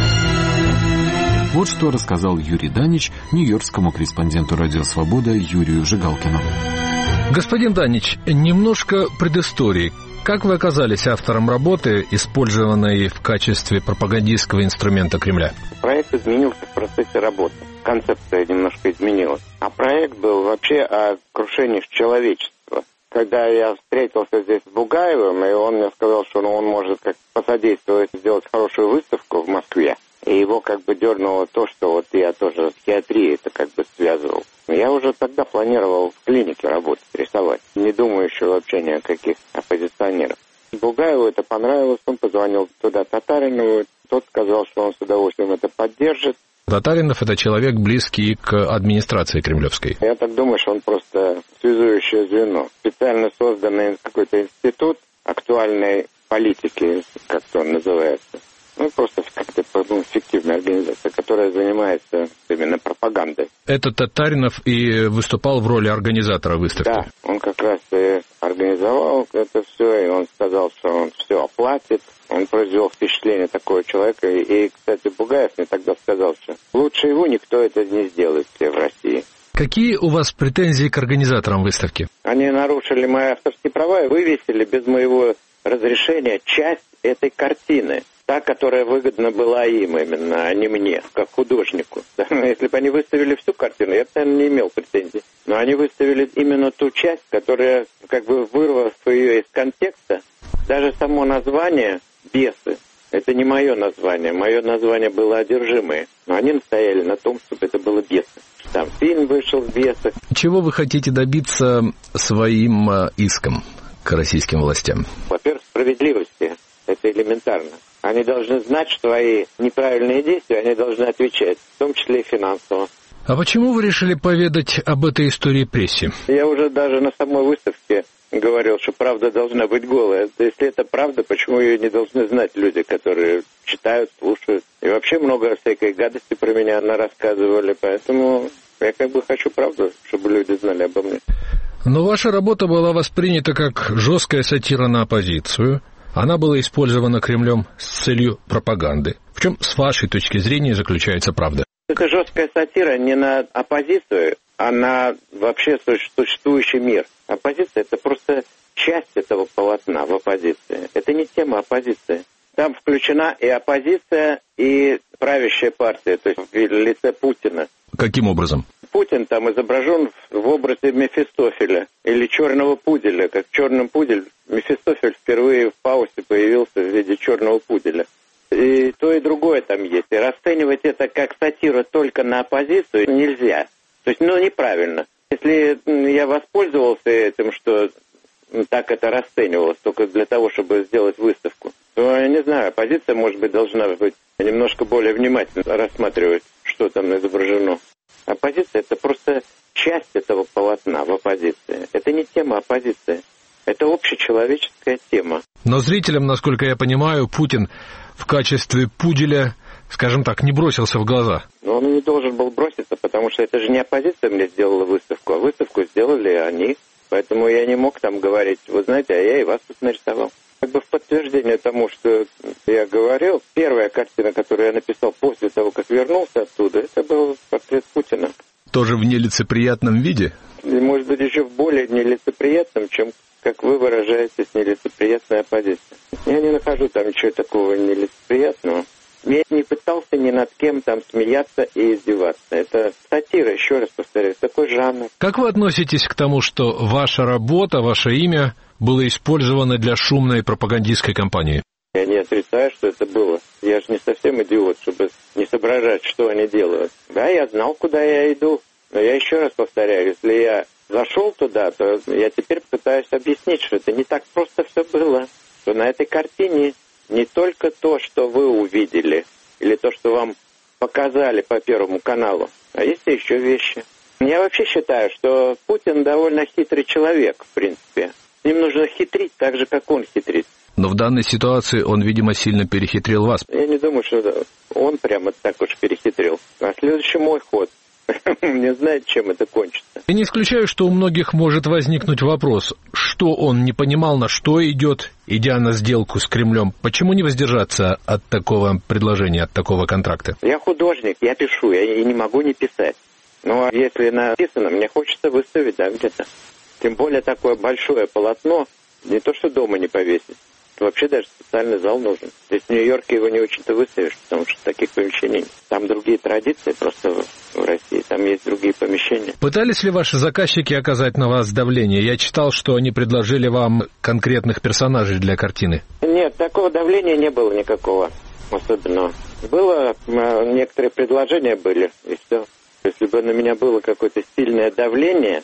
Вот что рассказал Юрий Данич нью-йоркскому корреспонденту «Радио Свобода» Юрию Жигалкину. Господин Данич, немножко предыстории. Как вы оказались автором работы, использованной в качестве пропагандистского инструмента Кремля? Проект изменился в процессе работы. Концепция немножко изменилась. А проект был вообще о крушении человечества. Когда я встретился здесь с Бугаевым, и он мне сказал, что он может как посодействовать сделать хорошую выставку в Москве, и его как бы дернуло то, что вот я тоже с психиатрией это как бы связывал. Я уже тогда планировал в клинике работать, рисовать. Не думаю еще вообще ни о каких оппозиционерах. Бугаеву это понравилось, он позвонил туда Татаринову, тот сказал, что он с удовольствием это поддержит. Татаринов — это человек, близкий к администрации кремлевской. Я так думаю, что он просто связующее звено. Специально созданный какой-то институт актуальной политики, как-то он называется. Ну, просто как-то фиктивная организация, которая занимается именно пропагандой. Этот Татаринов и выступал в роли организатора выставки? Да, он как раз и организовал это все, и он сказал, что он все оплатит. Он произвел впечатление такого человека. И, кстати, Бугаев мне тогда сказал, что лучше его никто это не сделает все в России. Какие у вас претензии к организаторам выставки? Они нарушили мои авторские права и вывесили без моего разрешения часть этой картины. Та, которая выгодна была им именно, а не мне, как художнику. Если бы они выставили всю картину, я бы, наверное, не имел претензий. Но они выставили именно ту часть, которая, как бы вырвав ее из контекста, даже само название «Бесы» — это не мое название. Мое название было «Одержимые». Но они настояли на том, чтобы это было «Бесы». Там фильм вышел «Бесы». Чего вы хотите добиться своим иском к российским властям? Во-первых, справедливости. Это элементарно. Они должны знать, что свои неправильные действия они должны отвечать, в том числе и финансово. А почему вы решили поведать об этой истории прессе? Я уже даже на самой выставке говорил, что правда должна быть голая. Если это правда, почему ее не должны знать люди, которые читают, слушают? И вообще много всякой гадости про меня рассказывали, поэтому я как бы хочу правду, чтобы люди знали обо мне. Но ваша работа была воспринята как жесткая сатира на оппозицию. Она была использована Кремлем с целью пропаганды. В чем, с вашей точки зрения, заключается правда? Это жесткая сатира не на оппозицию, а на вообще существующий мир. Оппозиция — это просто часть этого полотна в оппозиции. Это не тема оппозиции. Там включена и оппозиция, и правящая партия, то есть в лице Путина. Каким образом? Путин там изображен в образе Мефистофеля или черного пуделя. Как черный пудель, Мефистофель впервые в Фаусте появился в виде черного пуделя. И то, и другое там есть. И расценивать это как сатиру только на оппозицию нельзя. То есть, неправильно. Если я воспользовался этим, что так это расценивалось, только для того, чтобы сделать выставку, то, я не знаю, оппозиция, может быть, должна быть немножко более внимательно рассматривать, что там изображено. Оппозиция — это просто часть этого полотна в оппозиции. Это не тема оппозиции. Это общечеловеческая тема. Но зрителям, насколько я понимаю, Путин в качестве пуделя, скажем так, не бросился в глаза. Но он не должен был броситься, потому что это же не оппозиция мне сделала выставку, а выставку сделали они. Поэтому я не мог там говорить, вы знаете, а я и вас тут нарисовал. Как бы в подтверждение тому, что я говорил, первая картина, которую я написал после того, как вернулся оттуда, это был портрет Путина. Тоже в нелицеприятном виде? И, может быть, еще в более нелицеприятном, чем, как вы выражаетесь, нелицеприятная оппозиция. Я не нахожу там ничего такого нелицеприятного. Я не пытался ни над кем там смеяться и издеваться. Это сатира, еще раз повторяю, такой жанр. Как вы относитесь к тому, что ваша работа, ваше имя было использовано для шумной пропагандистской кампании? Я не отрицаю, что это было. Я же не совсем идиот, чтобы не соображать, что они делают. Да, я знал, куда я иду. Но я еще раз повторяю, если я зашел туда, то я теперь пытаюсь объяснить, что это не так просто все было. Что на этой картине не только то, что вы увидели, или то, что вам показали по Первому каналу, а есть и еще вещи. Я вообще считаю, что Путин довольно хитрый человек, в принципе. С ним нужно хитрить так же, как он хитрит. Но в данной ситуации он, видимо, сильно перехитрил вас. Я не думаю, что он прямо так уж перехитрил. А следующий мой ход. Не знает, чем это кончится. Я не исключаю, что у многих может возникнуть вопрос, что он не понимал, на что идет, идя на сделку с Кремлем. Почему не воздержаться от такого предложения, от такого контракта? Я художник, я пишу, я и не могу не писать. Но если написано, мне хочется выставить, да, где-то. Тем более такое большое полотно, не то что дома не повесить. Вообще даже специальный зал нужен. Здесь в Нью-Йорке его не очень-то выставишь, потому что таких помещений нет. Там другие традиции просто в России, там есть другие помещения. Пытались ли ваши заказчики оказать на вас давление? Я читал, что они предложили вам конкретных персонажей для картины. Нет, такого давления не было никакого особенного. Было, некоторые предложения были, и все. Если бы на меня было какое-то сильное давление,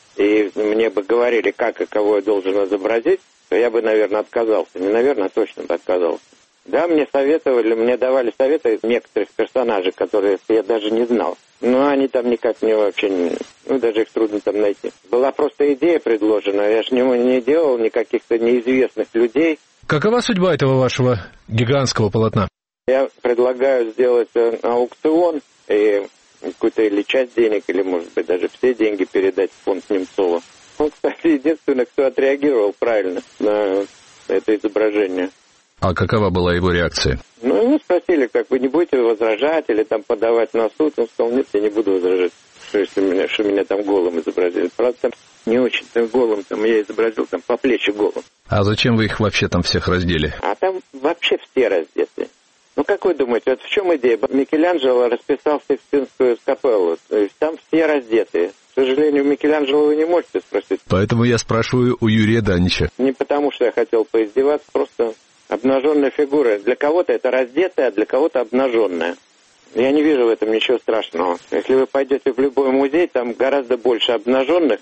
и мне бы говорили, как и кого я должен изобразить, то я бы, наверное, отказался. Не, наверное, точно бы отказался. Да, мне давали советы некоторых персонажей, которые я даже не знал. Но они там никак не вообще, даже их трудно там найти. Была просто идея предложена, я же не делал никаких-то неизвестных людей. Какова судьба этого вашего гигантского полотна? Я предлагаю сделать аукцион и какую-то или часть денег, или, может быть, даже все деньги передать в фонд Немцова. Он, кстати, единственный, кто отреагировал правильно на это изображение. А какова была его реакция? Ну, его спросили, как вы не будете возражать или там подавать на суд. Он сказал, нет, я не буду возражать, что меня там голым изобразили. Правда, там не очень-то голым, там я изобразил там по плечи голым. А зачем вы их вообще там всех раздели? А там вообще все раздеты. Ну, как вы думаете, вот в чем идея? Микеланджело расписал Сикстинскую капеллу. То есть там все раздеты. К сожалению, Микеланджело вы не можете спросить. Поэтому я спрашиваю у Юрия Данича. Не потому, что я хотел поиздеваться, просто обнаженная фигура. Для кого-то это раздетая, а для кого-то обнаженная. Я не вижу в этом ничего страшного. Если вы пойдете в любой музей, там гораздо больше обнаженных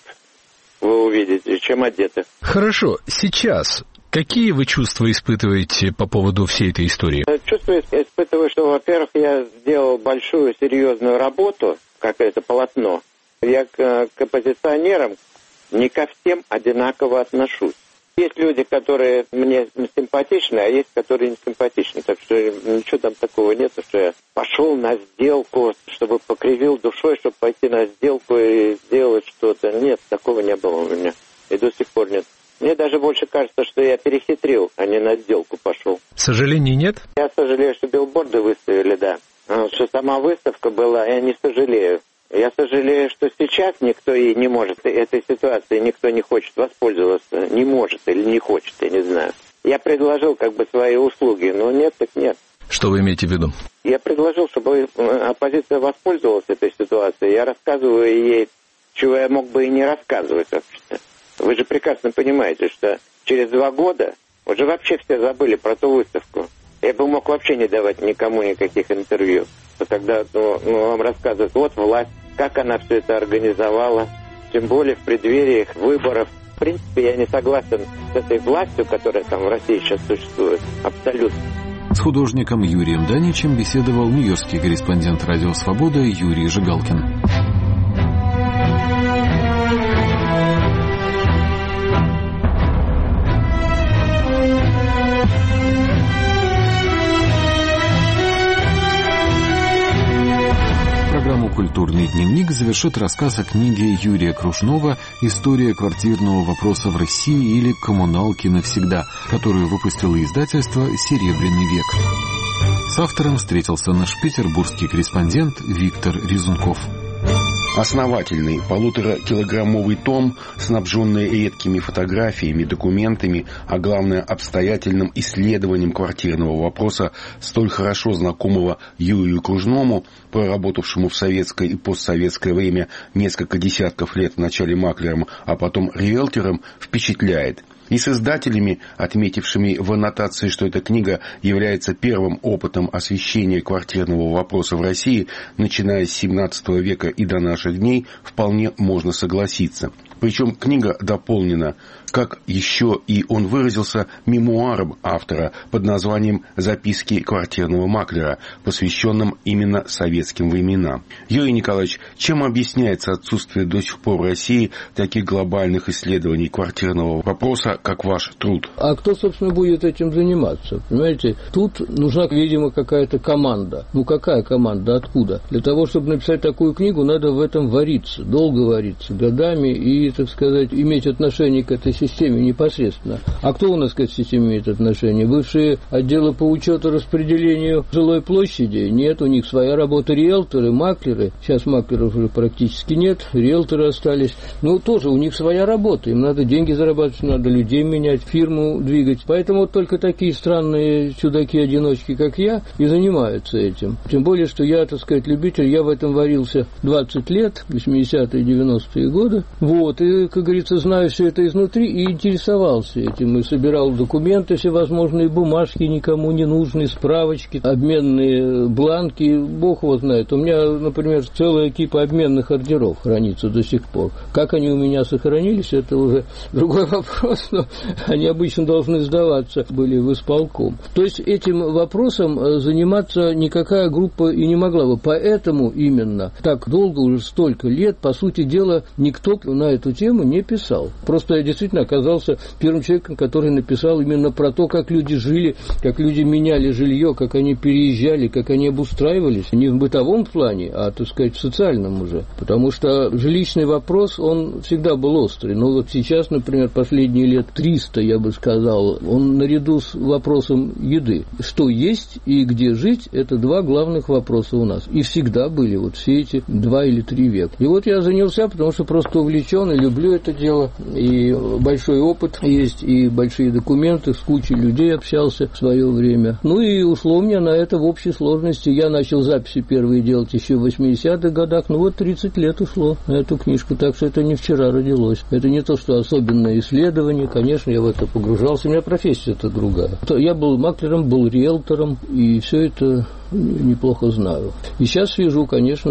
вы увидите, чем одетых. Хорошо, сейчас какие вы чувства испытываете по поводу всей этой истории? Чувства испытываю, что, во-первых, я сделал большую серьезную работу, как это полотно. Я к оппозиционерам не ко всем одинаково отношусь. Есть люди, которые мне симпатичны, а есть, которые не симпатичны. Так что ничего там такого нет, что я пошел на сделку, чтобы покривил душой, чтобы пойти на сделку и сделать что-то. Нет, такого не было у меня. И до сих пор нет. Мне даже больше кажется, что я перехитрил, а не на сделку пошел. Сожалений нет? Я сожалею, что билборды выставили, да. Что сама выставка была, я не сожалею. Я сожалею, что сейчас никто и не может, этой ситуации никто не хочет воспользоваться, не может или не хочет, я не знаю. Я предложил как бы свои услуги, но нет, так нет. Что вы имеете в виду? Я предложил, чтобы оппозиция воспользовалась этой ситуацией. Я рассказываю ей, чего я мог бы и не рассказывать вообще-то. Вы же прекрасно понимаете, что через 2 года уже вообще все забыли про ту выставку. Я бы мог вообще не давать никому никаких интервью. Тогда вам рассказывают, вот власть, как она все это организовала, тем более в преддверии выборов. В принципе, я не согласен с этой властью, которая там в России сейчас существует. Абсолютно. С художником Юрием Даничем беседовал нью-йоркский корреспондент «Радио Свобода» Юрий Жигалкин. Программу «Культурный дневник» завершит рассказ о книге Юрия Кружнова «История квартирного вопроса в России» или «Коммуналки навсегда», которую выпустило издательство «Серебряный век». С автором встретился наш петербургский корреспондент Виктор Резунков. Основательный 1,5-килограммовый том, снабженный редкими фотографиями, документами, а главное обстоятельным исследованием квартирного вопроса столь хорошо знакомого Юрию Кружному, проработавшему в советское и постсоветское время несколько десятков лет вначале маклером, а потом риэлтором, впечатляет. И с издателями, отметившими в аннотации, что эта книга является первым опытом освещения квартирного вопроса в России, начиная с 17 века и до наших дней, вполне можно согласиться. Причем книга дополнена, как еще и он выразился, мемуаром автора под названием «Записки квартирного маклера», посвященным именно советским временам. Юрий Николаевич, чем объясняется отсутствие до сих пор в России таких глобальных исследований квартирного вопроса, как ваш труд? А кто, собственно, будет этим заниматься? Понимаете, тут нужна, видимо, какая-то команда. Ну, какая команда? Откуда? Для того, чтобы написать такую книгу, надо в этом вариться, долго вариться, годами и, так сказать, иметь отношение к этой системе непосредственно. А кто у нас к этой системе имеет отношение? Бывшие отделы по учету распределению жилой площади? Нет, у них своя работа. Риэлторы, маклеры. Сейчас маклеров уже практически нет, риэлторы остались. Ну, тоже у них своя работа. Им надо деньги зарабатывать, надо людей менять, фирму двигать. Поэтому вот только такие странные чудаки-одиночки, как я, и занимаются этим. Тем более, что я, так сказать, любитель, я в этом варился 20 лет, 80-е, 90-е годы. Вот, и, как говорится, знаю все это изнутри и интересовался этим. И собирал документы всевозможные, бумажки никому не нужные, справочки, обменные бланки, бог его знает. У меня, например, целая кипа обменных ордеров хранится до сих пор. Как они у меня сохранились, это уже другой вопрос, но они обычно должны сдаваться были в исполком. То есть этим вопросом заниматься никакая группа и не могла бы. Поэтому именно так долго, уже столько лет, по сути дела, никто на это эту тему не писал. Просто я действительно оказался первым человеком, который написал именно про то, как люди жили, как люди меняли жилье, как они переезжали, как они обустраивались. Не в бытовом плане, а, так сказать, в социальном уже. Потому что жилищный вопрос, он всегда был острый. Но вот сейчас, например, последние лет 300, я бы сказал, он наряду с вопросом еды. Что есть и где жить, это два главных вопроса у нас. И всегда были вот все эти 2 или 3 века. И вот я занялся, потому что просто увлечен и люблю это дело. И большой опыт есть, и большие документы, с кучей людей общался в свое время. Ну и ушло мне на это в общей сложности. Я начал записи первые делать еще в 80-х годах. Ну вот 30 лет ушло на эту книжку, так что это не вчера родилось. Это не то, что особенное исследование. Конечно, я в это погружался. У меня профессия-то другая. Я был маклером, был риэлтором, и все это неплохо знаю. И сейчас слежу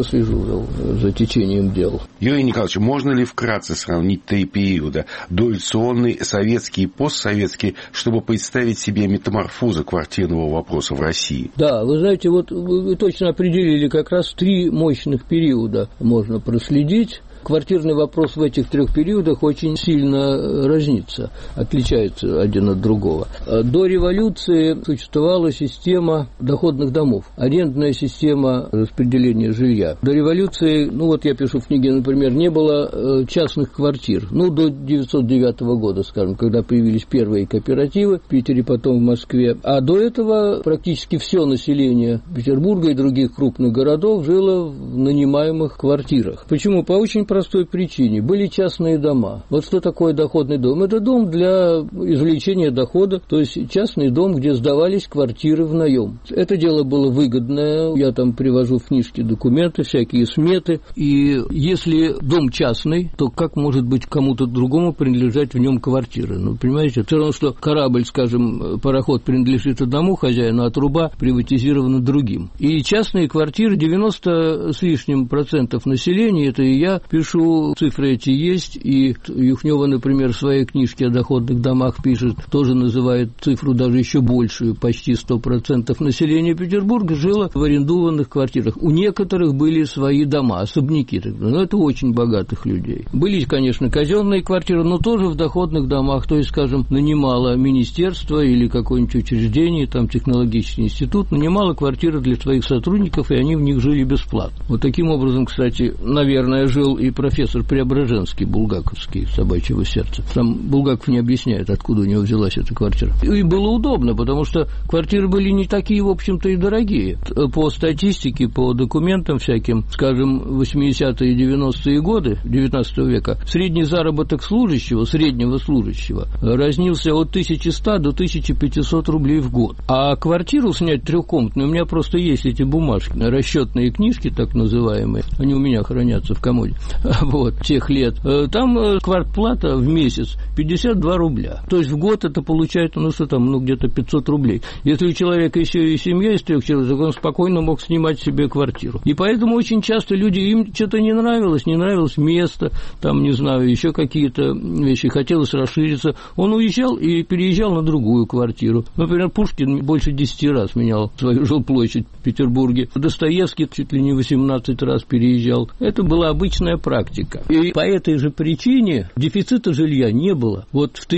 за течением дел. Юрий Николаевич, можно ли вкратце сравнить 3 периода? Дореволюционный, советский и постсоветский, чтобы представить себе метаморфозу квартирного вопроса в России? Да, вы знаете, вот вы точно определили как раз 3 мощных периода можно проследить. Квартирный вопрос в этих 3 периодах очень сильно разнится, отличается один от другого. До революции существовала система доходных домов, арендная система распределения жилья. До революции, ну вот я пишу в книге, например, не было частных квартир, ну до 1909 года, скажем, когда появились первые кооперативы в Питере, потом в Москве. А до этого практически все население Петербурга и других крупных городов жило в нанимаемых квартирах. Почему? По очень простой причине. Были частные дома. Вот что такое доходный дом? Это дом для извлечения дохода, то есть частный дом, где сдавались квартиры в наем. Это дело было выгодное. Я там привожу в книжке документы, всякие сметы. И если дом частный, то как может быть кому-то другому принадлежать в нем квартира? Ну, понимаете, все равно, что корабль, скажем, пароход принадлежит одному хозяину, а труба приватизирована другим. И частные квартиры, 90 с лишним процентов населения, это и я пишу, цифры эти есть, и Юхнёва, например, в своей книжке о доходных домах пишет, тоже называет цифру даже еще большую, почти 100% населения Петербурга жило в арендованных квартирах. У некоторых были свои дома, особняки, но это очень богатых людей. Были, конечно, казенные квартиры, но тоже в доходных домах, то есть, скажем, нанимало министерство или какое-нибудь учреждение, там технологический институт, нанимало квартиры для своих сотрудников, и они в них жили бесплатно. Вот таким образом, кстати, наверное, жил и профессор Преображенский, булгаковский, «Собачьего сердца». Там Булгаков не объясняет, откуда у него взялась эта квартира. И было удобно, потому что квартиры были не такие, в общем-то, и дорогие. По статистике, по документам всяким, скажем, 80-е и 90-е годы 19 века, средний заработок среднего служащего, разнился от 1100 до 1500 рублей в год. А квартиру снять трехкомнатную, у меня просто есть эти бумажки, расчетные книжки, так называемые, они у меня хранятся в комоде, вот, тех лет, там квартплата в месяц 52 рубля. То есть в год это получается, где-то 500 рублей. Если у человека еще и семья из 3 человек, он спокойно мог снимать себе квартиру. И поэтому очень часто люди, им что-то не нравилось место, там, не знаю, еще какие-то вещи, хотелось расшириться. Он уезжал и переезжал на другую квартиру. Например, Пушкин больше 10 раз менял свою жилплощадь в Петербурге. Достоевский чуть ли не 18 раз переезжал. Это была обычная практика. И по этой же причине дефицита жилья не было. Вот в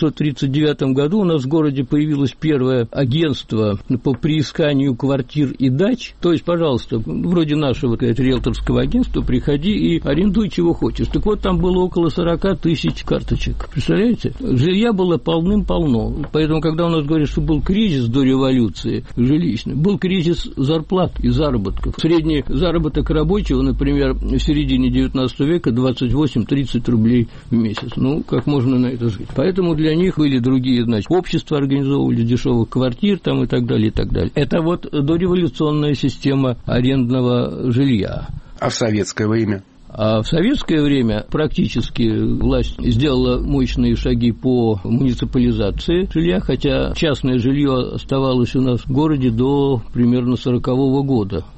1839 году у нас в городе появилось первое агентство по приисканию квартир и дач. То есть, пожалуйста, вроде нашего риэлторского агентства, приходи и арендуй чего хочешь. Так вот, там было около 40 тысяч карточек. Представляете? Жилья было полным-полно. Поэтому, когда у нас говорят, что был кризис до революции жилищный, был кризис зарплат и заработков. Средний заработок рабочего, например, в середине 19 века 28-30 рублей в месяц. Ну, как можно на это жить? Поэтому для них были другие, общества организовывали дешевых квартир там и так далее, и так далее. Это вот дореволюционная система арендного жилья. А в советское время? А в советское время практически власть сделала мощные шаги по муниципализации жилья, хотя частное жилье оставалось у нас в городе до примерно 40-го года.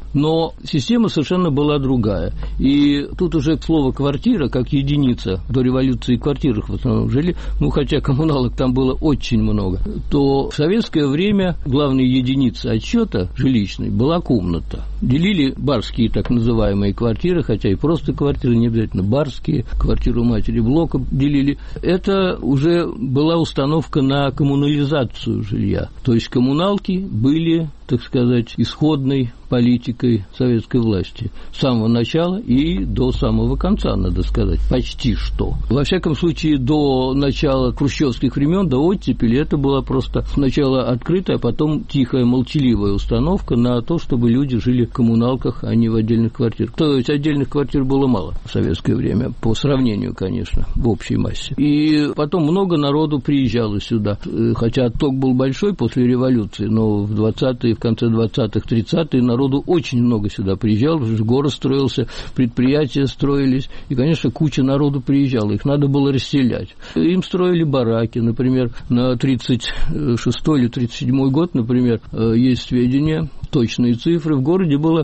Но система совершенно была другая. И тут уже слово «квартира» как единица, до революции в квартирах в основном жили, хотя коммуналок там было очень много, то в советское время главной единицей отсчета жилищной была комната. Делили барские так называемые квартиры, хотя и просто квартиры, не обязательно барские, квартиру матери блока делили. Это уже была установка на коммунализацию жилья. То есть коммуналки были, так сказать, исходной политикой советской власти. С самого начала и до самого конца, надо сказать, почти что. Во всяком случае, до начала хрущевских времен, до оттепели, это была просто сначала открытая, а потом тихая, молчаливая установка на то, чтобы люди жили в коммуналках, а не в отдельных квартирах. То есть отдельных квартир было мало в советское время, по сравнению, конечно, в общей массе. И потом много народу приезжало сюда, хотя отток был большой после революции, но в 20-е, в конце 20-х, 30-е народу очень много сюда приезжало, потому что город строился, предприятия строились, и, конечно, куча народу приезжала, их надо было расселять. Им строили бараки, например, на 36-й или 37-й год, например, есть сведения, точные цифры, в городе было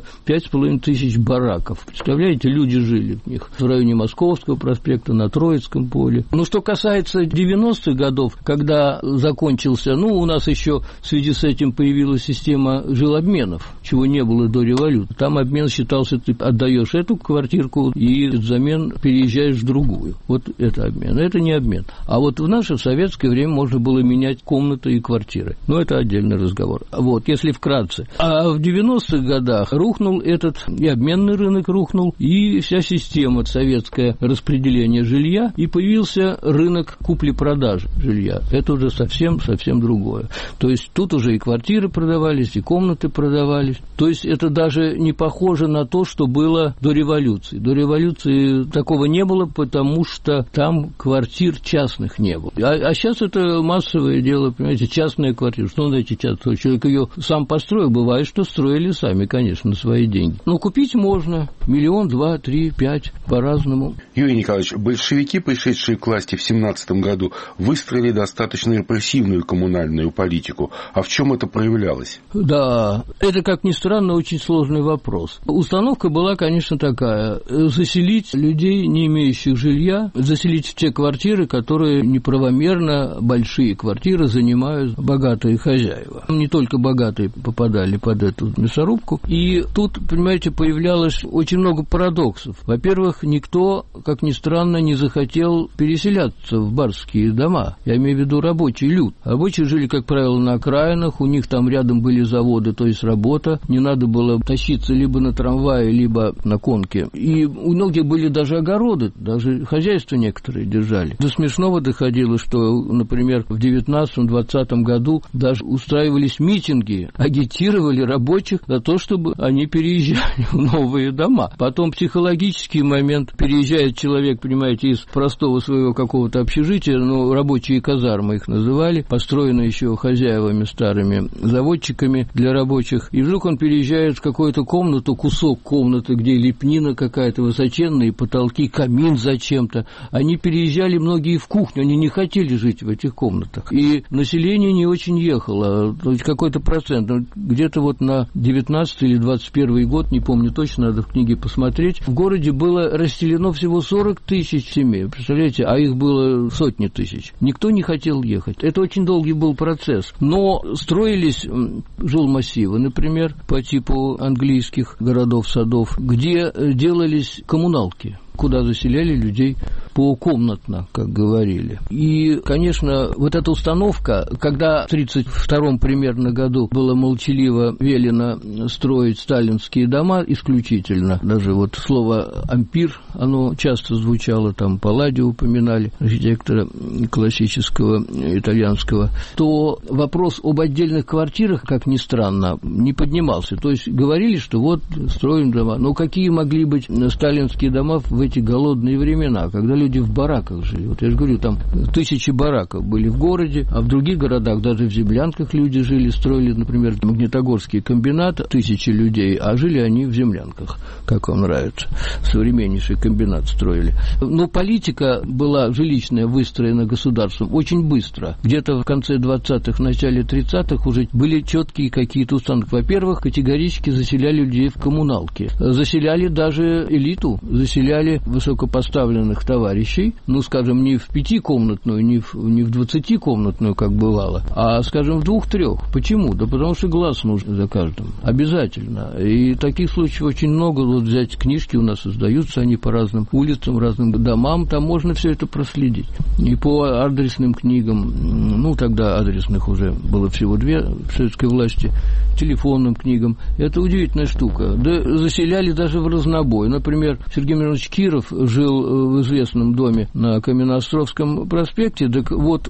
5500 бараков. Представляете, люди жили в них в районе Московского проспекта, на Троицком поле. Что касается 90-х годов, когда закончился, у нас еще в связи с этим появилась система жилобменов, чего не было до революции. Там обмен считался, ты отдаешь эту квартирку и взамен переезжаешь в другую. Вот это обмен. Это не обмен. А вот в наше советское время можно было менять комнаты и квартиры. Но это отдельный разговор. Если вкратце. А в 90-х годах рухнул этот, и обменный рынок рухнул, и вся система советское распределение жилья, и появился рынок купли-продажи жилья. Это уже совсем другое. То есть тут уже и квартиры продавались, и комнаты продавались. То есть это даже не похоже на то, что было до революции. До революции такого не было, потому что там квартир частных не было. А сейчас это массовое дело, понимаете, частная квартира. Что на эти частные? Человек ее сам построил, бывает, что строили сами, конечно, на свои деньги. Но купить можно. 1 000 000, 2, 3, 5, по-разному. Юрий Николаевич, большевики, пришедшие к власти в 1917 году, выстроили достаточно репрессивную коммунальную политику. А в чем это проявлялось? Да, это, как ни странно, очень сложный вопрос. Установка была, конечно, такая. Заселить людей, не имеющих жилья, заселить в те квартиры, которые неправомерно, большие квартиры, занимают богатые хозяева. Не только богатые попадали под эту мясорубку. И тут, понимаете, появлялось очень много парадоксов. Во-первых, никто, как ни странно, не захотел переселяться в барские дома. Я имею в виду рабочий люд. Рабочие жили, как правило, на окраинах, у них там рядом были заводы, то есть работа. Не надо было тащиться либо на трамвае, либо на конке. И у многих были даже огороды, даже хозяйства некоторые держали. До смешного доходило, что, например, в 19-20 году даже устраивались митинги, агитировали рабочих за то, чтобы они переезжали в новые дома. Потом психологический момент. Переезжает человек, понимаете, из простого своего какого-то общежития, рабочие казармы их называли, построены еще хозяевами старыми, заводчиками для рабочих, и вдруг он переезжает в какую-то комнату, кусок комнаты, где лепнина какая-то, высоченные потолки, камин зачем-то. Они переезжали многие в кухню, они не хотели жить в этих комнатах. И население не очень ехало, то есть какой-то процент, где-то на 19 или 21 год, не помню точно, надо в книге посмотреть, в городе было расселено всего 40 тысяч семей, представляете, а их было сотни тысяч. Никто не хотел ехать. Это очень долгий был процесс. Но строились жилмассивы, например, по типу английских городов-садов, где делались коммуналки, куда заселяли людей покомнатно, как говорили. И, конечно, вот эта установка, когда в 1932 примерно году было молчаливо велено строить сталинские дома исключительно, даже слово «ампир», оно часто звучало, там Палладио упоминали, архитектора классического итальянского, то вопрос об отдельных квартирах, как ни странно, не поднимался. То есть говорили, что строим дома. Но какие могли быть сталинские дома в эти голодные времена, когда люди люди в бараках жили. Вот я же говорю, там тысячи бараков были в городе, а в других городах даже в землянках люди жили, строили, например, Магнитогорский комбинат, тысячи людей, а жили они в землянках, как вам нравится. Современнейший комбинат строили. Но политика была жилищная, выстроена государством очень быстро. Где-то в конце 20-х, начале 30-х уже были четкие какие-то установки. Во-первых, категорически заселяли людей в коммуналки. Заселяли даже элиту, заселяли высокопоставленных товарищей, ну, скажем, не в 5-комнатную, не в 20-комнатную, как бывало, а, скажем, в 2-3. Почему? Да потому что глаз нужен за каждым. Обязательно. И таких случаев очень много. Вот взять книжки, у нас издаются они по разным улицам, разным домам, там можно все это проследить. И по адресным книгам, ну, тогда адресных уже было всего 2 в советской власти, телефонным книгам. Это удивительная штука. Да заселяли даже в разнобой. Например, Сергей Миронович Киров жил в известном доме на Каменноостровском проспекте. Так вот,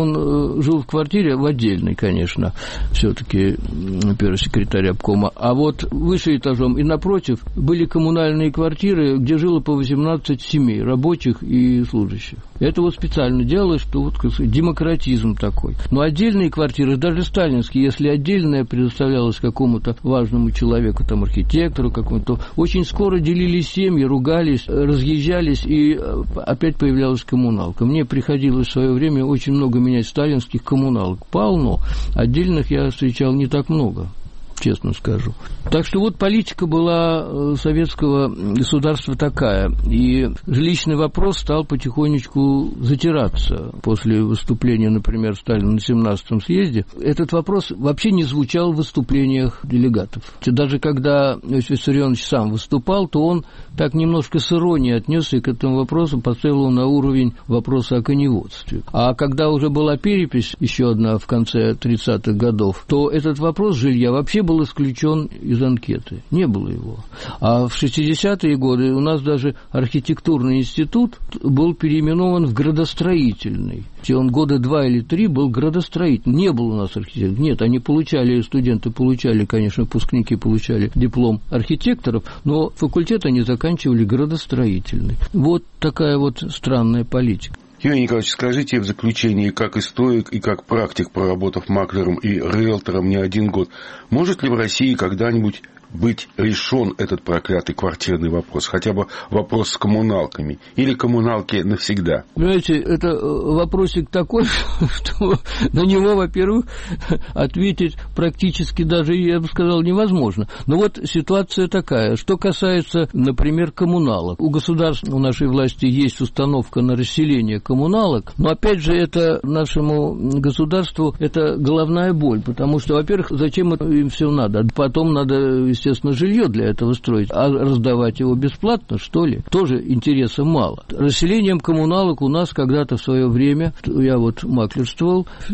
он жил в квартире, в отдельной, конечно, все-таки первый секретарь обкома. А вот выше этажом и напротив были коммунальные квартиры, где жило по 18 семей, рабочих и служащих. Это вот специально делалось, что вот, как сказать, демократизм такой. Но отдельные квартиры, даже сталинские, если отдельная предоставлялась какому-то важному человеку, там, архитектору какому-то, очень скоро делились семьи, ругались, разъезжались, и опять появлялась коммуналка. Мне приходилось в свое время очень много менять сталинских коммуналок. Полно. Отдельных я встречал не так много, честно скажу. Так что вот политика была советского государства такая. И жилищный вопрос стал потихонечку затираться после выступления, например, Сталина на 17-м съезде. Этот вопрос вообще не звучал в выступлениях делегатов. Даже когда Иосиф Виссарионович сам выступал, то он так немножко с иронией отнесся к этому вопросу, поставил его на уровень вопроса о коневодстве. А когда уже была перепись, еще одна в конце 30-х годов, то этот вопрос жилья вообще был исключен из анкеты. Не было его. А в 60-е годы у нас даже архитектурный институт был переименован в градостроительный. Он года 2 или 3 был градостроительный. Не было у нас архитекторов. Нет, они получали, студенты получали, конечно, выпускники получали диплом архитекторов, но факультет они заканчивали градостроительный. Вот такая вот странная политика. Юрий Николаевич, скажите в заключении, как историк и как практик, проработав маклером и риэлтором не 1 год, может ли в России когда-нибудь быть решен этот проклятый квартирный вопрос, хотя бы вопрос с коммуналками, или коммуналки навсегда? Понимаете, это вопросик такой, что на него, во-первых, ответить практически даже, я бы сказал, невозможно. Но вот ситуация такая. Что касается, например, коммуналок. У государства, у нашей власти есть установка на расселение коммуналок, но, опять же, это нашему государству это головная боль, потому что, во-первых, зачем им все надо? Потом надо, естественно, жилье для этого строить, а раздавать его бесплатно, что ли? Тоже интереса мало. Расселением коммуналок у нас когда-то в свое время, я вот маклерствовал, в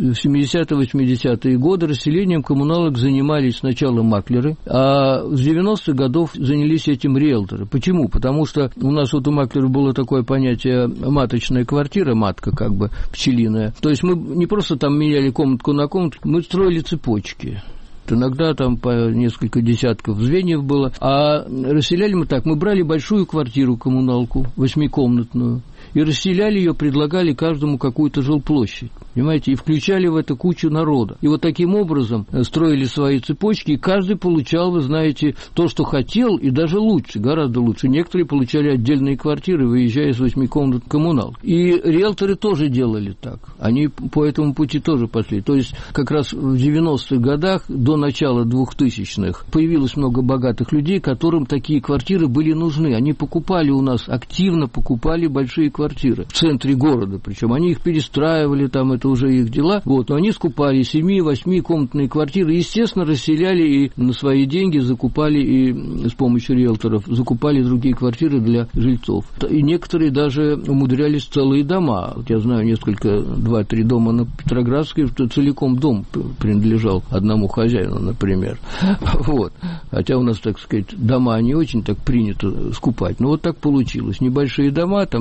70-80-е годы расселением коммуналок занимались сначала маклеры, а с 90-х годов занялись этим риэлторы. Почему? Потому что у нас вот у маклеров было такое понятие маточная квартира, матка как бы пчелиная. То есть мы не просто там меняли комнатку на комнатку, мы строили цепочки. Иногда там по несколько десятков звеньев было. А расселяли мы так. Мы брали большую квартиру, коммуналку, 8-комнатную, и расселяли ее, предлагали каждому какую-то жилплощадь. Понимаете? И включали в это кучу народа. И вот таким образом строили свои цепочки, и каждый получал, вы знаете, то, что хотел, и даже лучше, гораздо лучше. Некоторые получали отдельные квартиры, выезжая с 8-комнатной коммуналки. И риэлторы тоже делали так. Они по этому пути тоже пошли. То есть как раз в 90-х годах, до начала 2000-х, появилось много богатых людей, которым такие квартиры были нужны. Они покупали у нас, активно покупали большие квартиры в центре города. Причем они их перестраивали, там это уже их дела. Вот, но они скупали 7-8-комнатные квартиры, естественно, расселяли и на свои деньги закупали, и с помощью риэлторов закупали другие квартиры для жильцов. И некоторые даже умудрялись целые дома. Вот я знаю несколько, 2-3 дома на Петроградской, что целиком дом принадлежал одному хозяину, например. Вот. Хотя у нас, так сказать, дома не очень так принято скупать. Но вот так получилось. Небольшие дома, там все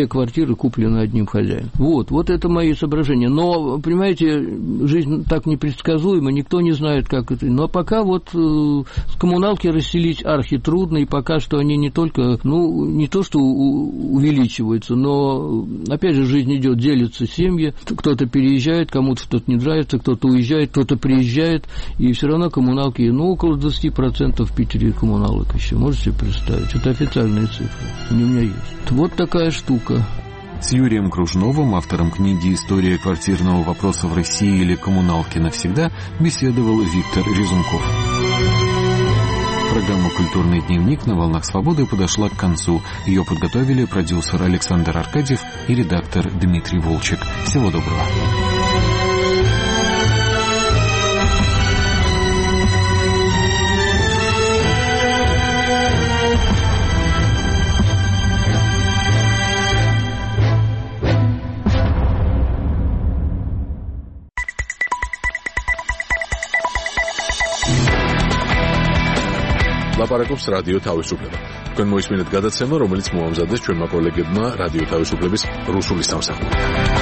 все квартиры куплены одним хозяином. Вот это мои соображения. Но, понимаете, жизнь так непредсказуема, никто не знает, как это. Но пока коммуналки расселить архитрудно, и пока что они не только, не то что увеличиваются, но, опять же, жизнь идет, делятся семьи, кто-то переезжает, кому-то что-то не нравится, кто-то уезжает, кто-то приезжает, и все равно коммуналки, около 20% в Питере коммуналок еще, можете себе представить? Это официальные цифры, они у меня есть. Вот такая штука. С Юрием Кружновым, автором книги «История квартирного вопроса в России» или «Коммуналки навсегда», беседовал Виктор Резунков. Программа «Культурный дневник» на «Волнах Свободы» подошла к концу. Ее подготовили продюсер Александр Аркадьев и редактор Дмитрий Волчек. Всего доброго. ლაპარაკობს რადიო თავისუფლება. თქვენ მოისმინეთ გადაცემა, რომელიც მოამზადეს ჩვენმა კოლეგებმა რადიო თავისუფლების რუსული სამსახური.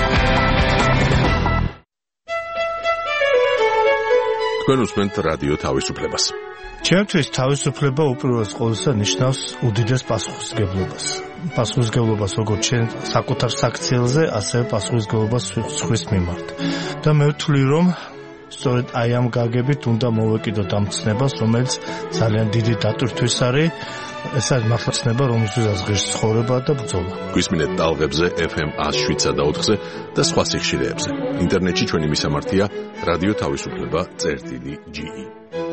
თქვენ უსმენთ რადიო თავისუფლებას. ჩემთვის თავისუფლება უპირველეს ყოვლისა ნიშნავს უდიდეს პასუხისმგებლობას. პასუხისმგებლობას როგორც ჩვენ საკუთარ საქციელზე, ასევე პასუხისმგებლობას სხვის მიმართ. და მე ვთვლი, რომ სწორედ აი ამ გაგებით უნდა მოვეკიდოთ ამ ცნებას, რომელიც ძალიან დიდი დატვირთვის არის. ეს არის მართლა ცნება, რომელსაც ღირს ცხოვრება და ბრძოლა. გვისმინეთ ტალღებზე FM 107.4-ზე და სხვა სიხშირეებზე. ინტერნეტში ჩვენი მისამართია რადიო თავისუფლება.ge